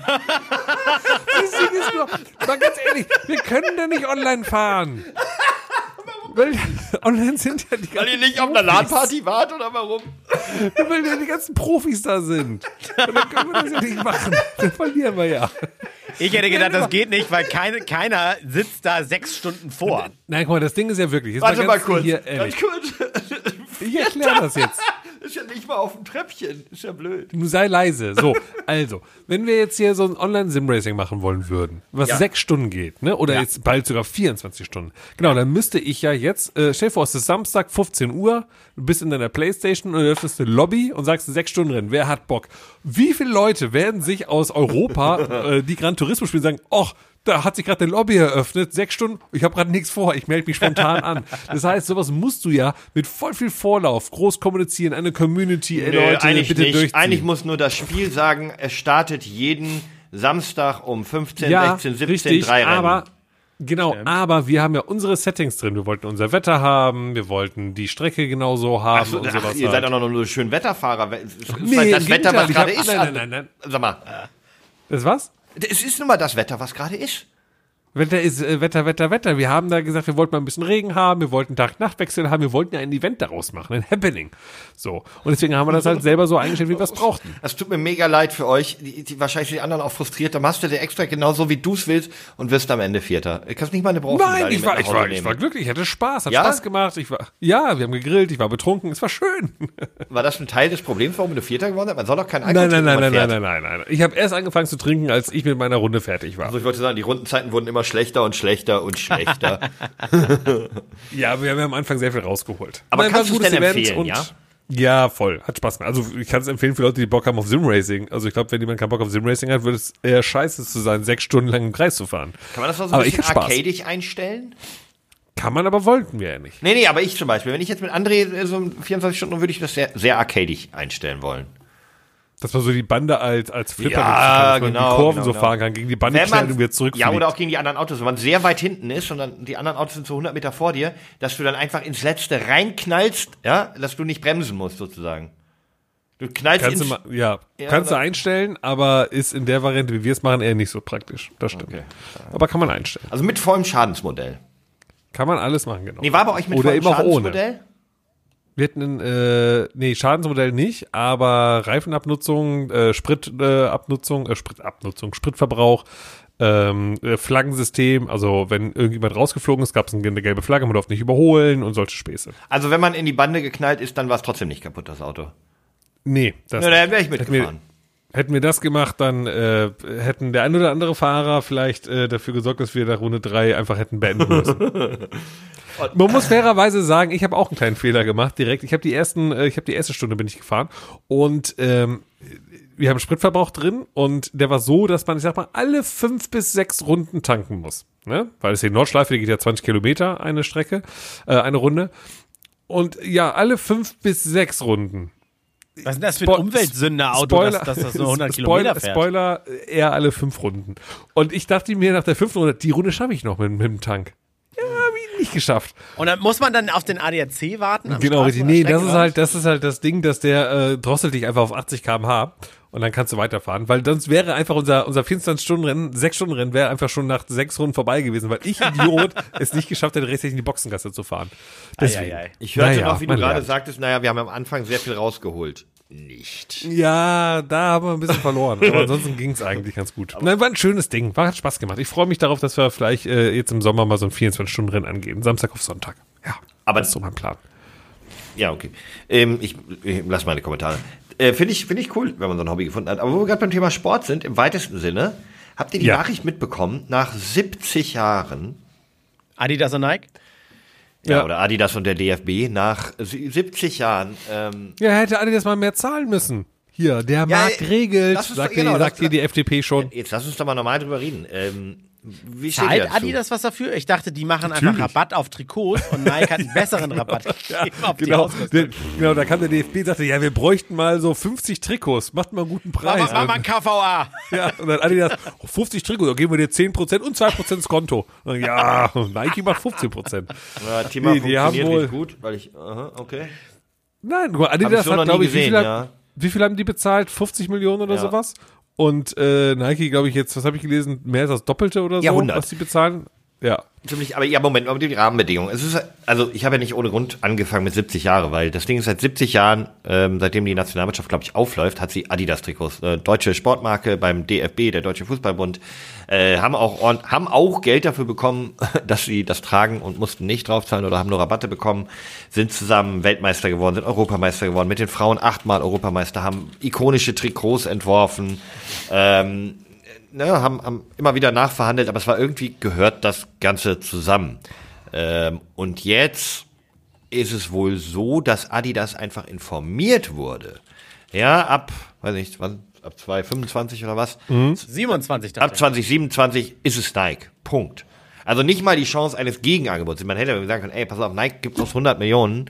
Das Ding ist nur, mal ganz ehrlich, wir können da nicht online fahren. Weil online sind ja die weil ihr ganzen nicht auf einer Profis. LAN-Party wart oder warum? Weil ja die ganzen Profis da sind. Und dann können wir das ja nicht machen. Dann verlieren wir ja. Ich hätte gedacht, das geht nicht, weil keine, keiner sitzt da sechs Stunden vor. Nein, guck mal, das Ding ist ja wirklich. Jetzt Warte mal ganz kurz. Hier, ehrlich. Ganz kurz. Ich erkläre das jetzt. Ist ja nicht mal auf dem Treppchen. Ist ja blöd. Du sei leise. So, also, wenn wir jetzt hier so ein Online-Sim-Racing machen wollen würden, was Ja. sechs Stunden geht, ne? Oder Ja. jetzt bald sogar vierundzwanzig Stunden. Genau, dann müsste ich ja jetzt, äh, stell dir vor, es ist Samstag, fünfzehn Uhr, du bist in deiner Playstation und öffnest eine Lobby und sagst sechs Stunden Rennen. Wer hat Bock? Wie viele Leute werden sich aus Europa, äh, die Gran Turismo spielen, sagen, ach, da hat sich gerade eine Lobby eröffnet, sechs Stunden, ich habe gerade nichts vor, ich melde mich spontan an. Das heißt, sowas musst du ja mit voll viel Vorlauf groß kommunizieren, eine Community, ey, Nö, Leute, eigentlich bitte nicht. durchziehen. Eigentlich muss nur das Spiel sagen, es startet jeden Samstag um fünfzehn, ja, sechzehn, siebzehn, richtig, drei Rennen. aber genau, aber wir haben ja unsere Settings drin. Wir wollten unser Wetter haben, wir wollten die Strecke genauso haben Ach so, und ach, sowas. ihr halt. seid auch noch nur schön Wetterfahrer. Es ist Nee, halt im das Wetter, was Gegenteil, gerade ich hab- ist. nein, nein, nein, nein. Sag mal, Das was? es ist nun mal das Wetter, was gerade ist. Wetter ist äh, Wetter, Wetter, Wetter. Wir haben da gesagt, wir wollten mal ein bisschen Regen haben, wir wollten Tag-Nacht-Wechsel haben, wir wollten ja ein Event daraus machen, ein Happening. So. Und deswegen haben wir das halt selber so eingestellt, wie wir es brauchten. Das tut mir mega leid für euch. Die, die, wahrscheinlich die anderen auch frustriert. Da machst du dir extra genauso, wie du es willst und wirst am Ende Vierter. Du kannst nicht mal eine Bronzemedaille Nein, ich mit war, nach ich Hause war, nehmen. ich war glücklich, ich hatte Spaß, hat Ja? Spaß gemacht. Ich war, ja, wir haben gegrillt, ich war betrunken, es war schön. War das ein Teil des Problems, warum du Vierter geworden bist? Man soll doch keinen Alkohol Nein, nein, trinken, nein, wenn nein, man nein, fährt. nein, nein. Ich habe erst angefangen zu trinken, als ich mit meiner Runde fertig war. Also ich wollte sagen, die Rundenzeiten wurden immer schlechter und schlechter und schlechter. Ja, wir haben am Anfang sehr viel rausgeholt. Aber Nein, kannst war ein du's denn gutes empfehlen, und ja? Ja, voll. Hat Spaß gemacht. Also ich kann es empfehlen für Leute, die Bock haben auf Simracing. Also ich glaube, wenn jemand keinen Bock auf Simracing hat, würde es eher scheiße zu sein, sechs Stunden lang im Kreis zu fahren. Kann man das noch so ein Aber ich bisschen hab Spaß. arcadisch einstellen? Kann man, aber wollten wir ja nicht. Nee, nee, aber ich zum Beispiel. Wenn ich jetzt mit André äh, so vierundzwanzig Stunden, würde ich das sehr, sehr arcadisch einstellen wollen. Dass man so die Bande als, als Flipper Ja, nutzen kann, dass man genau, die Kurven genau, so genau. fahren kann, gegen die Bande Wenn knallen man, und wieder zurückfliegt. ja, oder auch gegen die anderen Autos. Wenn man sehr weit hinten ist und dann die anderen Autos sind so hundert Meter vor dir, dass du dann einfach ins Letzte reinknallst, ja, dass du nicht bremsen musst sozusagen. Du knallst Kannst du ins... mal, ja, Ja, kannst du oder- einstellen, aber ist in der Variante, wie wir es machen, eher nicht so praktisch. Das stimmt. Okay. Aber kann man einstellen. Also mit vollem Schadensmodell. Kann man alles machen, genau. Nee, war bei euch mit Oder vollem eben auch ohne. Schadensmodell? Wir hatten ein, äh, nee, Schadensmodell nicht, aber Reifenabnutzung, äh, Spritabnutzung, äh, Abnutzung, äh, Spritabnutzung, Spritverbrauch, ähm, äh, Flaggensystem, also wenn irgendjemand rausgeflogen ist, gab es eine gelbe Flagge, man durfte nicht überholen und solche Späße. Also wenn man in die Bande geknallt ist, dann war es trotzdem nicht kaputt, das Auto. Nee, das Ja, da wäre ich Hätten wir, mitgefahren. hätten wir das gemacht, dann äh, hätten der ein oder andere Fahrer vielleicht äh, dafür gesorgt, dass wir nach Runde drei einfach hätten beenden müssen. Man muss fairerweise sagen, ich habe auch einen kleinen Fehler gemacht direkt. Ich habe die ersten, äh, ich habe die erste Stunde bin ich gefahren und ähm, wir haben Spritverbrauch drin und der war so, dass man, ich sag mal, alle fünf bis sechs Runden tanken muss, ne? Weil es hier in Nordschleife, die geht ja zwanzig Kilometer eine Strecke, äh, eine Runde und ja, alle fünf bis sechs Runden. Was ist denn das für ein Spo- Umweltsünder-Auto, dass, dass das nur hundert Spoiler, Kilometer fährt? Spoiler, eher alle fünf Runden. Und ich dachte mir nach der fünften Runde, die Runde schaffe ich noch mit, mit dem Tank. Ja, hab ich nicht geschafft. Und dann muss man dann auf den A D A C warten? am Genau, richtig. Straßen- Nee, am das ist Streckenrand? halt, das ist halt das Ding, dass der äh, drosselt dich einfach auf achtzig Kilometer pro Stunde und dann kannst du weiterfahren. Weil sonst wäre einfach unser, unser vierundzwanzig-Stunden-Rennen, sechs Stunden Rennen wäre einfach schon nach sechs Runden vorbei gewesen, weil ich, Idiot, es nicht geschafft hätte, rechtzeitig in die Boxengasse zu fahren. Deswegen. Ei, ei, ei. Ich hörte Naja, noch, wie du man gerade lernt. sagtest, naja, wir haben am Anfang sehr viel rausgeholt. Nicht. Ja, da haben wir ein bisschen verloren. Aber ansonsten ging es eigentlich ganz gut. Nein, war ein schönes Ding. War, hat Spaß gemacht. Ich freue mich darauf, dass wir vielleicht äh, jetzt im Sommer mal so ein vierundzwanzig-Stunden-Rennen angehen. Samstag auf Sonntag. Ja, Aber- das ist so mein Plan. Ja, okay. Ähm, ich, ich lass meine Kommentare. Äh, Finde ich, find ich cool, wenn man so ein Hobby gefunden hat. Aber wo wir gerade beim Thema Sport sind, im weitesten Sinne, habt ihr die Ja. Nachricht mitbekommen, nach siebzig Jahren, Adidas und Nike? ja, Ja. oder Adidas und der D F B, nach sie- siebzig Jahren, ähm, Ja, hätte alle das mal mehr zahlen müssen. Hier, der Ja, Markt äh, regelt, lass uns sagt, doch- genau, die, sagt lass- hier die F D P schon. jetzt lass uns doch mal normal drüber reden. Ähm, wie steht ihr Zahlt dazu? Adidas was dafür? Ich dachte, die machen einfach Natürlich. Rabatt auf Trikots und Nike hat einen besseren Rabatt gegeben auf die Genau, Ausrüstung. der, genau, da kam der D F B und sagte, ja, wir bräuchten mal so fünfzig Trikots, macht mal einen guten Preis. Mach, mach mal ein K V A. Ja, und dann Adidas, oh, fünfzig Trikots, da geben wir dir zehn Prozent und zwei Prozent ins Konto. Und dann, ja, Nike macht fünfzehn Prozent. Ja, Thema Nee, die haben funktioniert wohl- nicht gut, weil ich, aha, okay. Nein, guck mal, Hab ich Adidas so noch hat, nie glaube ich, wie gesehen, viel, ja. haben, wie viel haben die bezahlt? fünfzig Millionen oder Ja. sowas? Und äh, Nike, glaube ich, jetzt, was habe ich gelesen, mehr als das Doppelte oder Ja, so, hundert. was die bezahlen? Ja. Ziemlich, aber ja, Moment, aber die Rahmenbedingungen. Es ist, also ich habe ja nicht ohne Grund angefangen mit siebzig Jahre, weil das Ding ist seit siebzig Jahren, ähm, seitdem die Nationalmannschaft, glaube ich, aufläuft, hat sie Adidas-Trikots. Äh, deutsche Sportmarke beim D F B, der Deutsche Fußballbund, äh, haben auch ordn- haben auch Geld dafür bekommen, dass sie das tragen und mussten nicht draufzahlen oder haben nur Rabatte bekommen, sind zusammen Weltmeister geworden, sind Europameister geworden, mit den Frauen achtmal Europameister, haben ikonische Trikots entworfen, ähm, ne, haben, haben immer wieder nachverhandelt, aber es war irgendwie, gehört das Ganze zusammen. Ähm, und jetzt ist es wohl so, dass Adidas einfach informiert wurde. Ja, ab, weiß nicht, wann, ab zwanzig fünfundzwanzig oder was? siebenundzwanzig dachte Ab ich. zwanzig siebenundzwanzig ist es Nike. Punkt. Also nicht mal die Chance eines Gegenangebots. Man hätte gesagt können, ey, pass auf, Nike gibt uns hundert Millionen.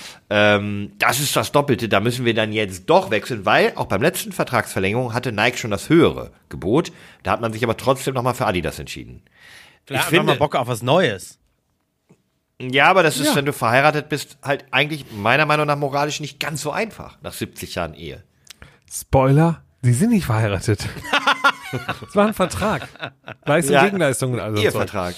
Ähm, das ist das Doppelte, da müssen wir dann jetzt doch wechseln, weil auch beim letzten Vertragsverlängerung hatte Nike schon das höhere Gebot. Da hat man sich aber trotzdem nochmal für Adidas entschieden. Vielleicht ich hat man finde- mal Bock auf was Neues. Ja, aber das ist, Ja. wenn du verheiratet bist, halt eigentlich meiner Meinung nach moralisch nicht ganz so einfach nach siebzig Jahren Ehe. Spoiler, sie sind nicht verheiratet. Es war ein Vertrag. Leistung, Ja, Gegenleistung und alles. Ihr so. Vertrag.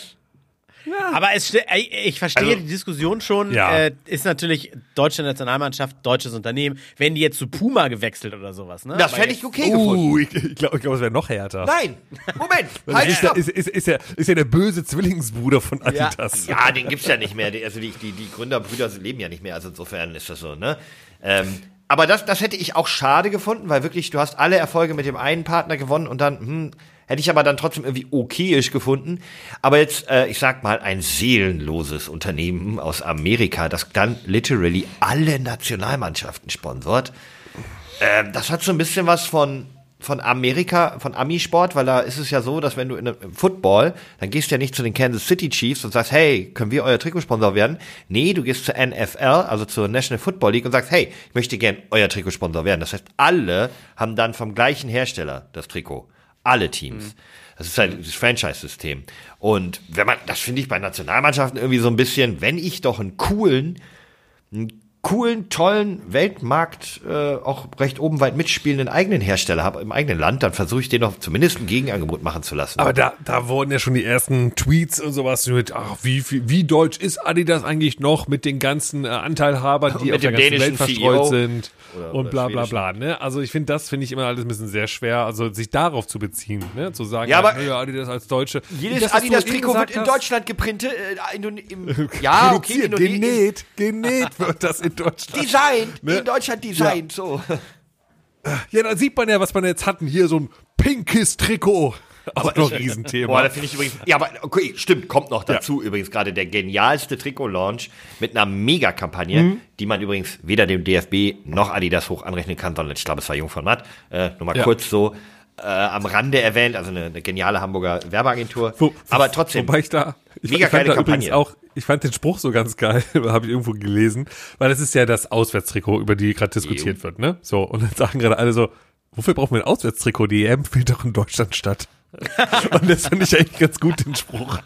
Aber es, ste- ey, ich verstehe Also- die Diskussion schon. Ja. Äh, ist natürlich deutsche Nationalmannschaft, deutsches Unternehmen. Wenn die jetzt zu Puma gewechselt oder sowas, ne? Das Aber fände ich jetzt- okay gefunden. Uh, ich, ich glaube, ich glaub, es wäre noch härter. Nein, Moment, Das halt, ist, ja, stopp. ist, ist, ist, ja, ist ja der böse Zwillingsbruder von Adidas. Ja, den gibt's ja nicht mehr. Die- Also die, die, die Gründerbrüder leben ja nicht mehr. Also insofern ist das so, ne? Ähm, aber das, das hätte ich auch schade gefunden, weil wirklich, du hast alle Erfolge mit dem einen Partner gewonnen und dann, hm, hätte ich aber dann trotzdem irgendwie okayisch gefunden. Aber jetzt, äh, ich sag mal, ein seelenloses Unternehmen aus Amerika, das dann literally alle Nationalmannschaften sponsort. Ähm, das hat so ein bisschen was von, von Amerika, von Amisport, weil da ist es ja so, dass wenn du in einem Football, dann gehst du ja nicht zu den Kansas City Chiefs und sagst, hey, können wir euer Trikotsponsor werden? Nee, du gehst zur N F L, also zur National Football League und sagst, hey, ich möchte gern euer Trikotsponsor werden. Das heißt, alle haben dann vom gleichen Hersteller das Trikot. Alle Teams. Das ist halt das Franchise-System. Und wenn man, das finde ich bei Nationalmannschaften irgendwie so ein bisschen, wenn ich doch einen coolen, einen coolen, tollen Weltmarkt äh, auch recht oben weit mitspielenden eigenen Hersteller habe im eigenen Land, dann versuche ich den doch zumindest ein Gegenangebot machen zu lassen. Aber da, da wurden ja schon die ersten Tweets und sowas mit, ach, wie, wie, wie deutsch ist Adidas eigentlich noch mit den ganzen äh, Anteilhabern, die Mit auf der dem ganzen dänischen Welt C E O. verstreut sind Oder- und oder bla bla schwedischen. bla. Ne? Also ich finde, das finde ich immer alles ein bisschen sehr schwer, also sich darauf zu beziehen, ne? Zu sagen, Ja, aber- nö, Adidas als Deutsche. Jedes Das, was du eben Adidas-Trikot wird gesagt in hast, Deutschland geprintet. Äh, in, im, ja, okay, produziert, in, genäht, genäht wird das in Deutschland. Design, Ne? in Deutschland Design, so. Ja, da sieht man ja, was wir jetzt hatten. Hier so ein pinkes Trikot. Auch noch ein Riesenthema. Boah, da finde ich übrigens, ja, aber okay, stimmt, kommt noch dazu übrigens gerade der genialste Trikot-Launch mit einer Mega-Kampagne, Mhm. die man übrigens weder dem D F B noch Adidas hoch anrechnen kann, sondern ich glaube, es war Jungformat. Äh, nur mal Ja. kurz so äh, am Rande erwähnt, also eine, eine geniale Hamburger Werbeagentur. Wo- aber trotzdem, Wobei ich da, ich, Mega ich fand geile da übrigens Kampagne. auch, ich fand den Spruch so ganz geil, habe ich irgendwo gelesen, weil das ist ja das Auswärtstrikot, über die gerade diskutiert wird, ne? So, und dann sagen gerade alle so, wofür brauchen wir ein Auswärtstrikot? Die E M findet doch in Deutschland statt. Und das fand ich eigentlich ganz gut, den Spruch.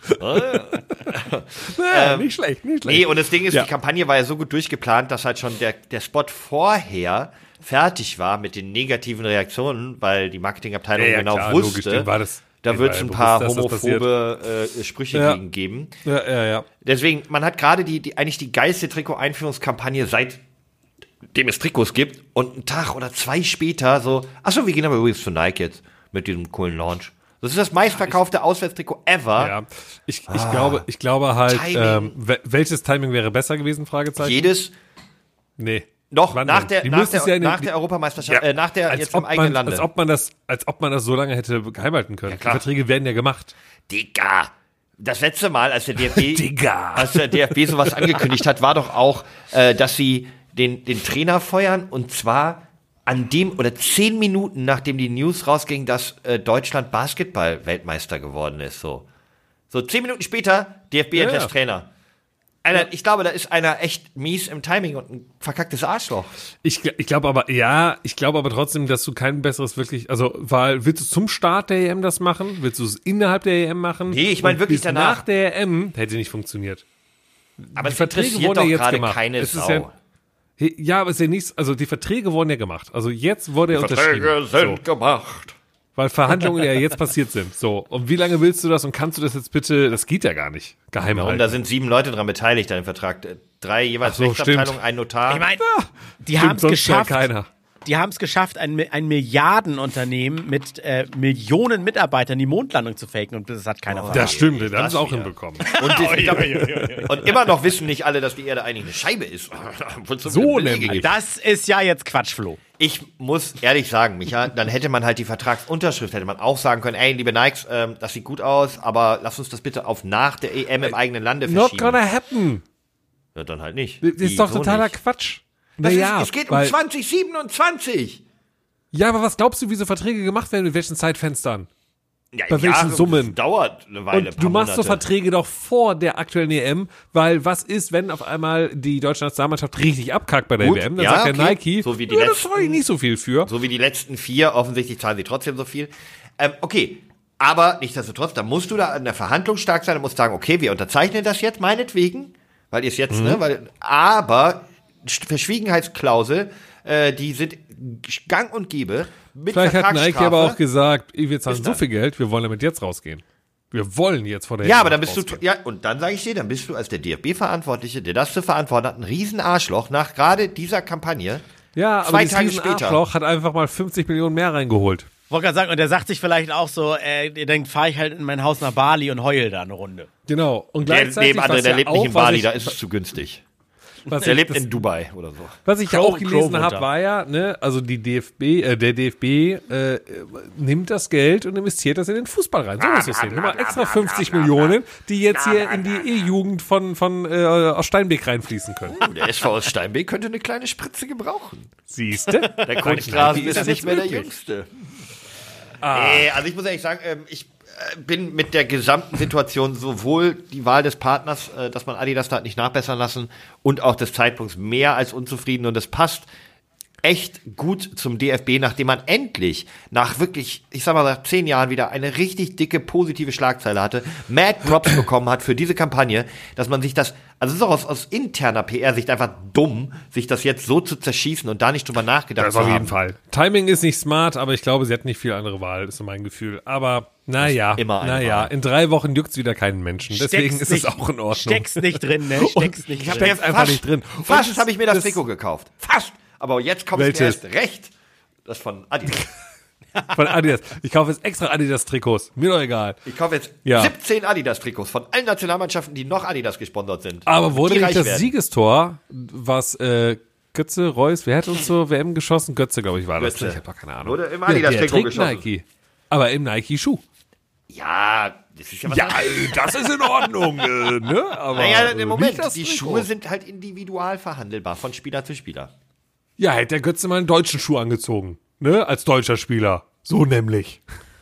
ja, nicht schlecht, nicht schlecht. nee, und das Ding ist, Ja. die Kampagne war ja so gut durchgeplant, dass halt schon der, der Spot vorher fertig war mit den negativen Reaktionen, weil die Marketingabteilung Ja, ja, genau klar, wusste, logisch, dem war das- da dem wird war es ja ein bewusst, paar dass das homophobe äh, Sprüche Ja. gegen geben. Ja, ja, ja. Deswegen, man hat gerade die, die, eigentlich die geilste Trikot-Einführungskampagne seitdem es Trikots gibt und einen Tag oder zwei später so, achso, wir gehen aber übrigens zu Nike jetzt mit diesem coolen Launch. Das ist das meistverkaufte Auswärtstrikot ever. Ja, ich, ich glaube, ich glaube halt, Timing. ähm, wel- welches Timing wäre besser gewesen, Fragezeichen? Jedes, Nee. noch Wann nach denn? der, Die nach müssten es der, ja in den- nach der Europameisterschaft, äh, nach der, als jetzt im ob eigenen man, Lande. Als ob man das, als ob man das so lange hätte geheim halten können. Die klar. Verträge werden ja gemacht. Digga. Das letzte Mal, als der D F B, Digga. als der D F B sowas angekündigt hat, war doch auch, äh, dass sie den, den Trainer feuern und zwar an dem oder zehn Minuten, nachdem die News rausging, dass äh, Deutschland Basketball-Weltmeister geworden ist. So, so zehn Minuten später, D F B Ja, entlässt ja. Trainer. Einer, ich glaube, da ist einer echt mies im Timing und ein verkacktes Arschloch. Ich, gl- ich glaube aber, ja, ich glaube aber trotzdem, dass du kein besseres wirklich, also, weil, willst du zum Start der E M das machen? Willst du es innerhalb der E M machen? Nee, ich mein Und wirklich bis danach. Nach der E M hätte nicht funktioniert. Aber Die es Verträge interessiert wurden doch ja jetzt gerade gemacht. keine Es ist Sau. ja- Hey, Ja, aber es ist ja nichts, also die Verträge wurden ja gemacht. Also jetzt wurde er unterschrieben. So. gemacht. Weil Verhandlungen ja jetzt passiert sind. So. Und wie lange willst du das und kannst du das jetzt bitte, das geht ja gar nicht, geheim Und halten. da sind sieben Leute dran beteiligt an dem Vertrag. Drei jeweils Ach so, Rechtsabteilungen, stimmt. ein Notar. Ich meine, die Stimmt, haben es sonst geschafft. Ja keiner. Die haben es geschafft, ein, Mi- ein Milliardenunternehmen mit äh, Millionen Mitarbeitern die Mondlandung zu faken und das hat keiner Das stimmt, das haben das sie auch wieder. hinbekommen. Und, das, ich glaub, und immer noch wissen nicht alle, dass die Erde eigentlich eine Scheibe ist. Wozu So viele Belege nämlich. gibt. Das ist ja jetzt Quatsch, Flo. Ich muss ehrlich sagen, Micha, dann hätte man halt die Vertragsunterschrift, hätte man auch sagen können, ey, liebe Nikes, ähm, das sieht gut aus, aber lass uns das bitte auf nach der E M im eigenen Lande Not verschieben. gonna happen. Ja, dann halt nicht. Das ist Wie, doch so totaler nicht? Quatsch. Das Naja, ist, es geht um weil- zwanzig siebenundzwanzig. Ja, aber was glaubst du, wie so Verträge gemacht werden, mit welchen Zeitfenstern? Ja, Bei welchen Jahre, Summen? das dauert eine Weile. Und du machst so Verträge doch vor der aktuellen E M, weil was ist, wenn auf einmal die deutsche Nationalmannschaft richtig abkackt bei der Gut, E M? Dann ja, sagt der okay. Nike, So wie die ja, das letzten- zahle ich nicht so viel für. So wie die letzten vier, offensichtlich zahlen sie trotzdem so viel. Ähm, okay, aber nichtsdestotrotz, da musst du da in der Verhandlung stark sein und musst sagen, okay, wir unterzeichnen das jetzt meinetwegen, weil ihr es jetzt, Mhm. ne, weil, aber Verschwiegenheitsklausel, äh, die sind gang und gäbe. Mit Vielleicht hat Nike Vertragsstrafe. aber auch gesagt, wir zahlen Bis so dann. viel Geld, wir wollen damit jetzt rausgehen. Wir wollen jetzt vor der Ja, aber Hitze dann bist du, rausgehen. ja, und dann sage ich dir, dann bist du als der D F B-Verantwortliche, der das zu verantworten hat, ein Riesenarschloch nach gerade dieser Kampagne. Ja, aber zwei dieses Tage riesen später. Arschloch hat einfach mal fünfzig Millionen mehr reingeholt. Wollte gerade sagen, und der sagt sich vielleicht auch so, äh, dann fahre ich halt in mein Haus nach Bali und heul da eine Runde. Genau. Und Der, gleichzeitig, neben André, was der ja lebt auch, nicht in was Bali, ich, da ist es zu günstig. was Der ich, lebt das, in Dubai oder so. Was ich ja Crow- auch gelesen Crow habe, runter. war ja, ne, also die D F B, äh, der D F B äh, nimmt das Geld und investiert das in den Fußball rein. So muss es sehen. Nochmal extra fünfzig Millionen, die jetzt hier in die E-Jugend von, von äh, aus Steinbeck reinfließen können. Der S V aus Steinbeck könnte eine kleine Spritze gebrauchen. Siehste? Der Kunstrasen Wie ist das nicht jetzt mehr der möglich? Jüngste. Nee, also ich muss ehrlich sagen, ähm, ich äh, bin mit der gesamten Situation sowohl die Wahl des Partners, äh, dass man Adidas da hat nicht nachbessern lassen, und auch des Zeitpunkts mehr als unzufrieden. Und das passt echt gut zum D F B, nachdem man endlich nach wirklich, ich sag mal, nach zehn Jahren wieder eine richtig dicke positive Schlagzeile hatte, Mad Props bekommen hat für diese Kampagne, dass man sich das, also es ist auch aus, aus interner P R-Sicht einfach dumm, sich das jetzt so zu zerschießen und da nicht drüber nachgedacht Das zu auf haben. jeden Fall. Timing ist nicht smart, aber ich glaube, sie hat nicht viel andere Wahl, ist so mein Gefühl. Aber naja, immer eine naja, Wahl. in drei Wochen juckt's wieder keinen Menschen. Deswegen Steck's ist es nicht- auch in Ordnung. Steck's nicht drin, ne? Steck's nicht Ich hab drin. Steck's einfach nicht drin. Und Fast das- habe ich mir das, das- Trikot gekauft. Fast. Aber jetzt kommt es mir Welches? erst recht. Das von Adidas. Von Adidas. Ich kaufe jetzt extra Adidas-Trikots. Mir doch egal. Ich kaufe jetzt Ja. siebzehn Adidas-Trikots von allen Nationalmannschaften, die noch Adidas gesponsert sind. Aber wurde Die nicht reich das werden. Siegestor, was äh, Götze, Reus, wer hat uns zur W M geschossen? Götze, glaube ich, war das. Götze. Ich habe doch keine Ahnung. Wurde im Ja, Adidas-Trikot der trägt geschossen. Nike. Aber im Nike-Schuh. Ja, das ist ja was Ja, anderes. das ist in Ordnung, äh, ne? Aber Naja, äh, im Moment, nicht das die Trikot. Schuhe sind halt individual verhandelbar von Spieler zu Spieler. Ja, hätte der Götze mal einen deutschen Schuh angezogen. Ne? Als deutscher Spieler. So nämlich.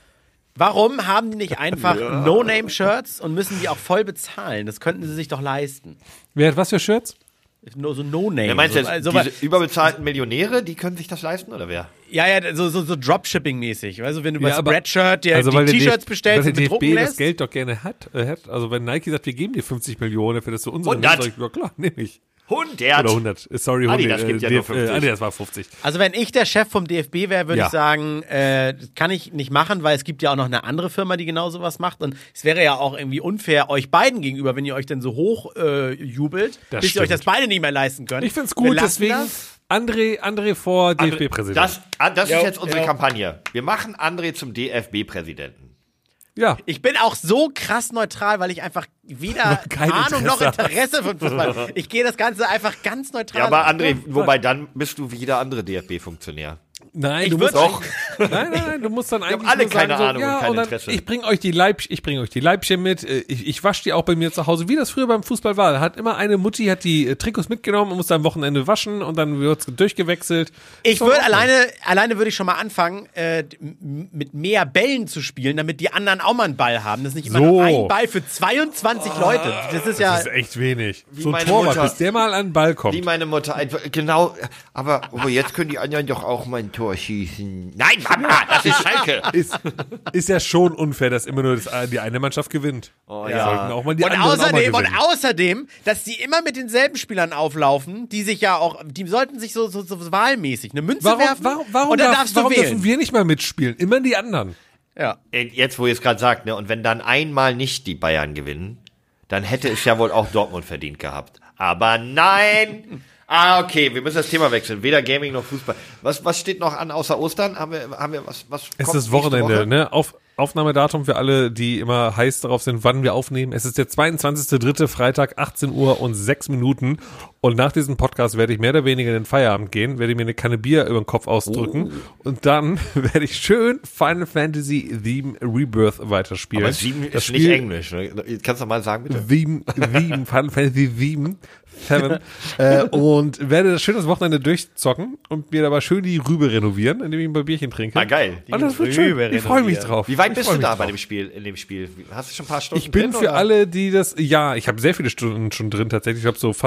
Warum haben die nicht einfach No-Name-Shirts und müssen die auch voll bezahlen? Das könnten sie sich doch leisten. Wer hat was für Shirts? Nur so No-Name. Wer meinst du so, jetzt, so, diese überbezahlten Millionäre, die können sich das leisten, oder wer? ja, ja, so, so, so Dropshipping-mäßig. Also, wenn du bei Ja, aber- Spreadshirt dir Also, weil die der T-Shirts D F- bestellst weil und der D F bedrucken B das lässt. Geld doch gerne hat, äh, hat. Also wenn Nike sagt, wir geben dir fünfzig Millionen für das du unsere hundert. nimmst, sag ich, ja klar, nehme ich. hundert. Oder hundert. Sorry, hundert. Adidas gibt ja nur fünfzig. Äh, Adidas war fünfzig. Also wenn ich der Chef vom D F B wäre, würde Ja. ich sagen, äh, das kann ich nicht machen, weil es gibt ja auch noch eine andere Firma, die genau sowas macht. Und es wäre ja auch irgendwie unfair euch beiden gegenüber, wenn ihr euch denn so hoch äh, jubelt, Das bis ihr euch das stimmt. beide nicht mehr leisten könnt. Ich find's Wir gut, lassen deswegen das. André, André vor D F B-Präsident. Das, ah, das Ja, ist jetzt unsere ja. Kampagne. Wir machen André zum D F B-Präsidenten. Ja. Ich bin auch so krass neutral, weil ich einfach weder Kein Ahnung noch Interesse Interesse von Fußball. Ich gehe das Ganze einfach ganz neutral Ja, aber an. André, wobei dann bist du wie jeder andere D F B-Funktionär. Nein, Ich du musst würd- doch. Nein, nein, nein, du musst dann eigentlich alle nur sagen, keine so, Ahnung und ja, kein und dann, Interesse. ich bringe euch die Leib, ich bringe euch die Leibchen mit. äh, Ich, ich wasche die auch bei mir zu Hause, wie das früher beim Fußball war. Da hat immer eine Mutti hat die äh, Trikots mitgenommen und musste am Wochenende waschen und dann wird's durchgewechselt. Ich So, würde okay. alleine, alleine würde ich schon mal anfangen, äh, m- mit mehr Bällen zu spielen, damit die anderen auch mal einen Ball haben. Das ist nicht immer So. nur ein Ball für zweiundzwanzig Leute. Das ist ja. Das ist echt wenig. So ein meine Torwart, Mutter. bis der mal an den Ball Wie kommt. meine Mutter einfach, genau, aber, aber jetzt können die anderen doch auch mein Tor schießen. Nein, Mama, das ist Schalke. Ist, ist ja schon unfair, dass immer nur das, die eine Mannschaft gewinnt. Oh, ja. Sollten auch mal die Und anderen außerdem, auch und mal gewinnen. außerdem, dass die immer mit denselben Spielern auflaufen, die sich ja auch, die sollten sich so, so, so wahlmäßig eine Münze Warum, werfen warum, warum, und dann darf, darfst warum du wählen. dürfen wir nicht mal mitspielen? Immer die anderen. Ja. Jetzt, wo ihr es gerade sagt, ne, und wenn dann einmal nicht die Bayern gewinnen, dann hätte es ja wohl auch Dortmund verdient gehabt. Aber nein! Ah, okay, wir müssen das Thema wechseln. Weder Gaming noch Fußball. Was, was steht noch an außer Ostern? Haben wir, haben wir was, was Es kommt ist nächste Wochenende, Woche? ne? Auf, Aufnahmedatum für alle, die immer heiß darauf sind, wann wir aufnehmen. Es ist der zweiundzwanzigster dritte Freitag, achtzehn Uhr und sechs Minuten. Und nach diesem Podcast werde ich mehr oder weniger in den Feierabend gehen, werde mir eine Kanne Bier über den Kopf ausdrücken. Oh. Und dann werde ich schön Final Fantasy sieben Rebirth weiterspielen. Aber sieben Das ist nicht Spiel- Englisch. Ne? Kannst du mal sagen, bitte? Sieben, sieben, Final Fantasy sieben, Seven, äh, und werde das schönes Wochenende durchzocken und mir dabei schön die Rübe renovieren, indem ich ein paar Bierchen trinke. Ah, geil. Und das wird schön. Rübe Ich freue mich renovieren. drauf. Wie weit Ich bist freu du mich da drauf. bei dem Spiel, in dem Spiel? Hast du schon ein paar Stunden Ich bin drin, für oder? alle, die das, ja, ich habe sehr viele Stunden schon drin tatsächlich. Ich habe so fast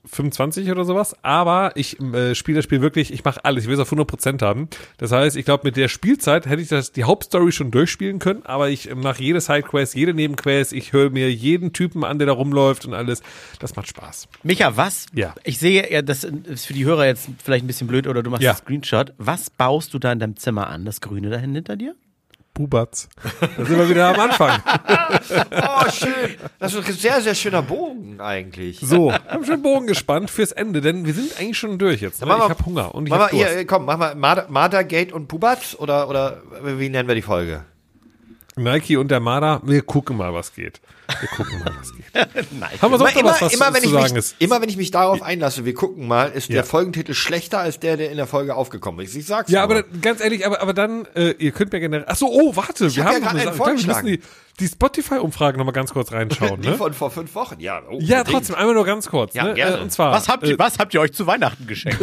fünfundzwanzig oder sowas, aber ich äh, spiele das Spiel wirklich, ich mache alles, ich will es auf hundert Prozent haben. Das heißt, ich glaube, mit der Spielzeit hätte ich das die Hauptstory schon durchspielen können, aber ich mache jede Sidequest, jede Nebenquest, ich höre mir jeden Typen an, der da rumläuft und alles. Das macht Spaß. Micha, was? Ja. Ich sehe, ja, das ist für die Hörer jetzt vielleicht ein bisschen blöd oder du machst Ja. einen Screenshot. Was baust du da in deinem Zimmer an? Das Grüne da hinter dir? Bubatz. Da sind wir wieder am Anfang. Oh, schön. Das ist ein sehr, sehr schöner Bogen eigentlich. So, haben schon Bogen gespannt fürs Ende, denn wir sind eigentlich schon durch jetzt. Ne? Mach mal- Ich habe Hunger und ich Mach mal, habe Durst. hier, komm, mach mal Marder, Mardergate und Pubatz oder, oder wie nennen wir die Folge? Nike und der Marder, wir gucken mal, was geht. Wir gucken mal, was geht. Nein. Haben wir sonst noch immer, was, was immer, wenn zu ich sagen mich, ist? immer wenn ich mich darauf einlasse, wir gucken mal, ist Ja. der Folgentitel schlechter als der, der in der Folge aufgekommen ist. Ich sag's Ja, nur. aber dann, ganz ehrlich, aber, aber dann, äh, ihr könnt mir generell. Ach so, oh, warte, wir hab haben ja noch gerade eine einen Sache. Wir müssen vorgeschlagen. die, die Spotify-Umfrage noch mal ganz kurz reinschauen, die ne? von vor fünf Wochen, ja. Oh, Ja, unbedingt. trotzdem, einmal nur ganz kurz. Ja, ne? gerne. Äh, und zwar, Was habt, ihr, äh, was habt ihr euch zu Weihnachten geschenkt?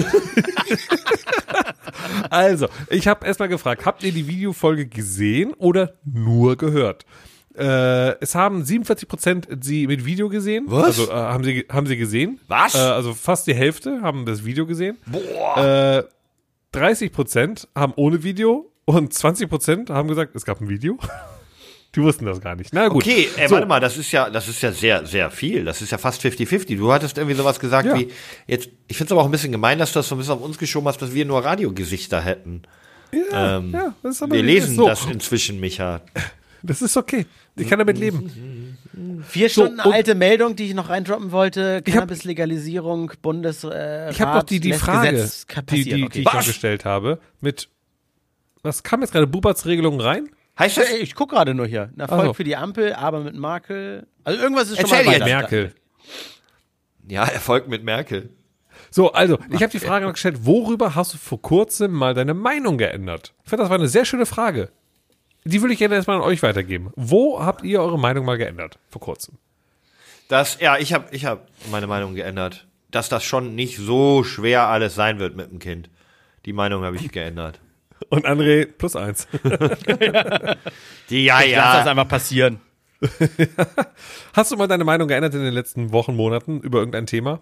also, ich habe erstmal gefragt, habt ihr die Videofolge gesehen oder nur gehört? Äh, es haben siebenundvierzig Prozent sie mit Video gesehen. Was? Also äh, haben sie haben sie gesehen. Was? Äh, also fast die Hälfte haben das Video gesehen. Boah. Äh, dreißig Prozent haben ohne Video und zwanzig Prozent haben gesagt, es gab ein Video. Die wussten das gar nicht. Na gut. Okay, ey, So. warte mal, das ist ja, das ist ja sehr, sehr viel. Das ist ja fast fünfzig fünfzig. Du hattest irgendwie sowas gesagt Ja. wie, jetzt, ich finde es aber auch ein bisschen gemein, dass du das so ein bisschen auf uns geschoben hast, dass wir nur Radiogesichter hätten. Ja, Ähm, ja, das ist aber Wir das ist lesen so. das inzwischen, Micha. Das ist okay. Ich kann damit leben. Vier Stunden und- alte Meldung, die ich noch reindroppen wollte. Ich hab- Cannabis-Legalisierung, Bundesrat. Ich habe noch die, die lässt Frage, Gesetz die, passieren. die, Okay. die ich noch Was? gestellt habe, mit, was kam jetzt gerade, Bubatz-Regelung rein? Heißt das? Ey, Ich guck gerade nur hier. Ein Erfolg Ach so. für die Ampel, aber mit Makel. Also irgendwas ist schon Erzähl mal jetzt. weiter. Merkel. Ja, Erfolg mit Merkel. So, also, ich habe die Frage noch gestellt, worüber hast du vor kurzem mal deine Meinung geändert? Ich finde, das war eine sehr schöne Frage. Die würde ich gerne erstmal an euch weitergeben. Wo habt ihr eure Meinung mal geändert vor kurzem? Das, ja, ich habe ich hab meine Meinung geändert. Dass das schon nicht so schwer alles sein wird mit dem Kind. Die Meinung habe ich geändert. Und André, plus eins. Die, ja, Lass das ja. einfach passieren. Hast du mal deine Meinung geändert in den letzten Wochen, Monaten über irgendein Thema?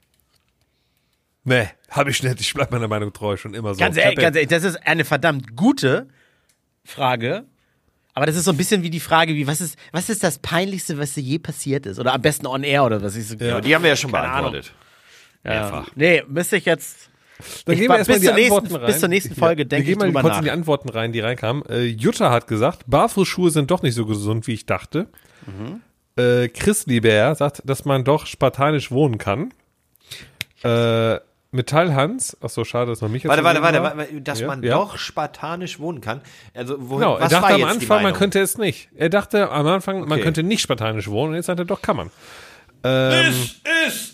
Nee, habe ich nicht. Ich bleib meiner Meinung treu, schon immer so. Ganz Ich ehrlich, hab ja- ganz ehrlich, das ist eine verdammt gute Frage. Aber das ist so ein bisschen wie die Frage, wie, was ist, was ist das Peinlichste, was dir je passiert ist? Oder am besten on air oder was ich so. Aber die haben wir ja schon Keine beantwortet. Ja. Nee, müsste ich jetzt. Dann Ich gehen war- wir erstmal bis in die zur Antworten nächsten- rein. bis zur nächsten Folge denke Wir ich gehen mal drüber kurz nach. in die Antworten rein, die reinkamen. Äh, Jutta hat gesagt, Barfußschuhe sind doch nicht so gesund, wie ich dachte. Mhm. Äh, Chris Lieber sagt, dass man doch spartanisch wohnen kann. Äh, Metall Hans, ach so, schade, dass noch mich jetzt Warte, warte, gesehen warte, war. warte, dass Ja, man ja. doch spartanisch wohnen kann. Also, wohin, Genau, er was dachte war am jetzt die Anfang, man Meinung? könnte es nicht. Er dachte am Anfang, man Okay. könnte nicht spartanisch wohnen und jetzt sagt er, doch, kann man. Ähm, ist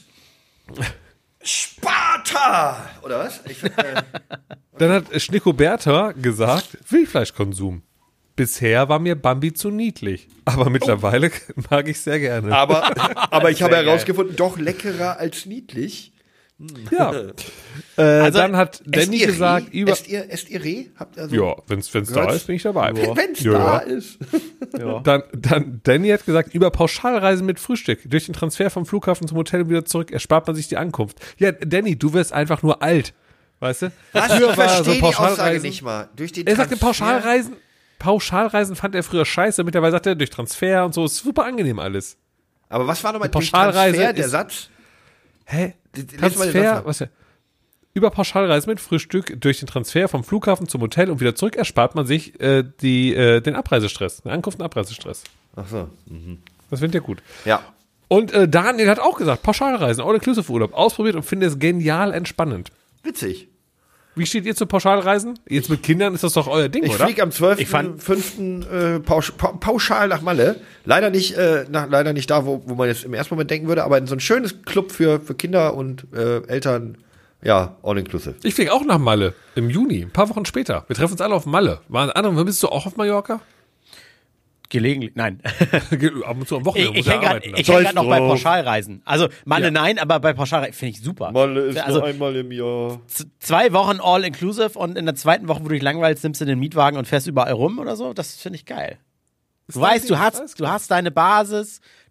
Sparta! Oder was? Ich, äh, Dann hat Schnickoberta gesagt, Wildfleischkonsum. Bisher war mir Bambi zu niedlich, aber mittlerweile mag ich sehr gerne. aber, aber ich habe Sehr geil. herausgefunden, doch leckerer als niedlich. Ja. Äh, dann hat Danny Esst ihr gesagt, Reh? über. Esst ihr, esst ihr Reh? Habt also, Ja, wenn's, wenn's da Gehört's? ist, bin ich dabei. Wenn's Ja, da ja. ist. Dann, dann Danny hat gesagt, über Pauschalreisen mit Frühstück. Durch den Transfer vom Flughafen zum Hotel und wieder zurück erspart man sich die Ankunft. Ja, Danny, du wirst einfach nur alt. Weißt du? Was? Früher Ich war verstehe die Aussage Pauschalreisen- nicht mal. Durch den Er sagte, Transfer- Pauschalreisen, Pauschalreisen fand er früher scheiße. Mittlerweile sagt er, durch Transfer und so ist super angenehm alles. Aber was war nochmal durch Pauschalreise Transfer, der ist- Satz? Hä? Die- die- lies mal den Transfer, Satz was ja? Über Pauschalreisen mit Frühstück durch den Transfer vom Flughafen zum Hotel und wieder zurück erspart man sich äh, die, äh, den Abreisestress, den Ankunft und Abreisestress. Ach so. Das findet ihr gut. Ja. Und äh, Daniel hat auch gesagt, Pauschalreisen, All-Inclusive-Urlaub, ausprobiert und finde es genial entspannend. Witzig. Wie steht ihr zu Pauschalreisen? Jetzt mit Kindern ist das doch euer Ding, Ich oder? fliege am zwölften Ich fand- fünften Äh, pausch, pa pauschal nach Malle. Leider nicht, äh, nach, leider nicht da, wo, wo man jetzt im ersten Moment denken würde, aber in so ein schönes Club für, für Kinder und äh, Eltern. Ja, all inclusive. Ich fliege auch nach Malle im Juni, ein paar Wochen später. Wir treffen uns alle auf Malle. Waren andere, bist du auch auf Mallorca? Gelegentlich. Nein. Ab und zu am Wochenende Ich, ich muss er hänge gerade arbeiten. dann. ich häng grad noch bei drauf. Pauschalreisen. Also, Malle Ja. nein, aber bei Pauschalreisen finde ich super. also, einmal im Jahr. z- zwei Wochen all-inclusive und in der zweiten Woche, wo du dich langweilst, nimmst du den Mietwagen und fährst überall rum oder so. Das finde ich geil. Du dein weißt, du Ding, alles hast, du hast deine Basis, du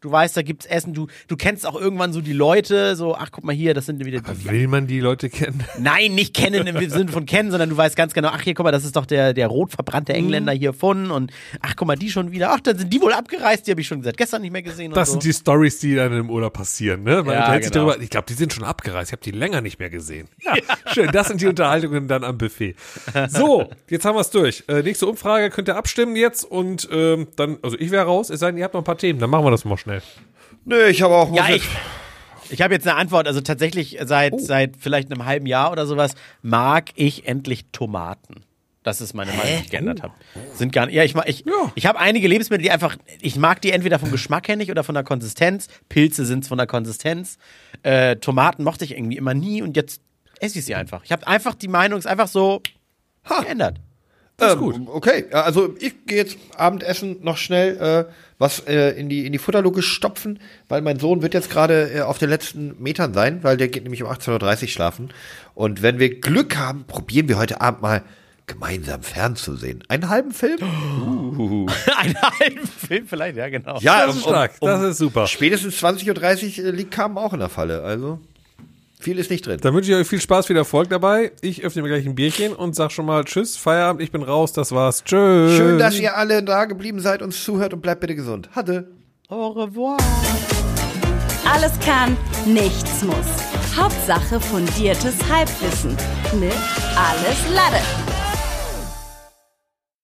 du weißt, da gibt's Essen, du, du kennst auch irgendwann so die Leute, so, ach, guck mal hier, das sind wieder die. Will man die Leute kennen? Nein, nicht kennen im Sinne von kennen, sondern du weißt ganz genau, ach hier, guck mal, das ist doch der, der rot verbrannte Engländer hier von und ach, guck mal, die schon wieder, ach, dann sind die wohl abgereist, die habe ich schon seit gestern nicht mehr gesehen. Das und so. sind die Stories, die dann im Urlaub passieren, ne? Man Ja, unterhält sich genau. darüber, ich glaube, die sind schon abgereist, ich habe die länger nicht mehr gesehen. Ja, schön, das sind die Unterhaltungen dann am Buffet. So, jetzt haben wir es durch. Äh, nächste Umfrage könnt ihr abstimmen jetzt und ähm, dann, also ich wäre raus, es sei denn, ihr habt noch ein paar Themen, dann machen wir das mal schnell. Nö, ich habe auch. Ja, ich, ich habe jetzt eine Antwort. Also tatsächlich seit, Oh. seit vielleicht einem halben Jahr oder sowas mag ich endlich Tomaten. Das ist meine Meinung, die ich geändert habe. Sind gar nicht. Ja, ich mag, ich, Ja. ich habe einige Lebensmittel, die einfach, ich mag die entweder vom Geschmack her nicht oder von der Konsistenz. Pilze sind es von der Konsistenz. Äh, Tomaten mochte ich irgendwie immer nie und jetzt esse ich sie einfach. Ich habe einfach die Meinung, ist einfach so geändert. Das ist ähm, gut. Okay, also ich gehe jetzt Abendessen noch schnell äh, was äh, in die in die Futterluke stopfen, weil mein Sohn wird jetzt gerade äh, auf den letzten Metern sein, weil der geht nämlich um achtzehn Uhr dreißig schlafen. Und wenn wir Glück haben, probieren wir heute Abend mal gemeinsam fernzusehen. Einen halben Film? Einen halben Film vielleicht, ja genau. Ja, Das ist stark, das ist super. Spätestens zwanzig Uhr dreißig äh, liegt Carmen auch in der Falle, also viel ist nicht drin. Dann wünsche ich euch viel Spaß, viel Erfolg dabei. Ich öffne mir gleich ein Bierchen und sag schon mal Tschüss, Feierabend, ich bin raus, das war's. Tschüss. Schön, dass ihr alle da geblieben seid, uns zuhört und bleibt bitte gesund. Hatte. Au revoir. Alles kann, nichts muss. Hauptsache fundiertes Halbwissen mit Alles Lade.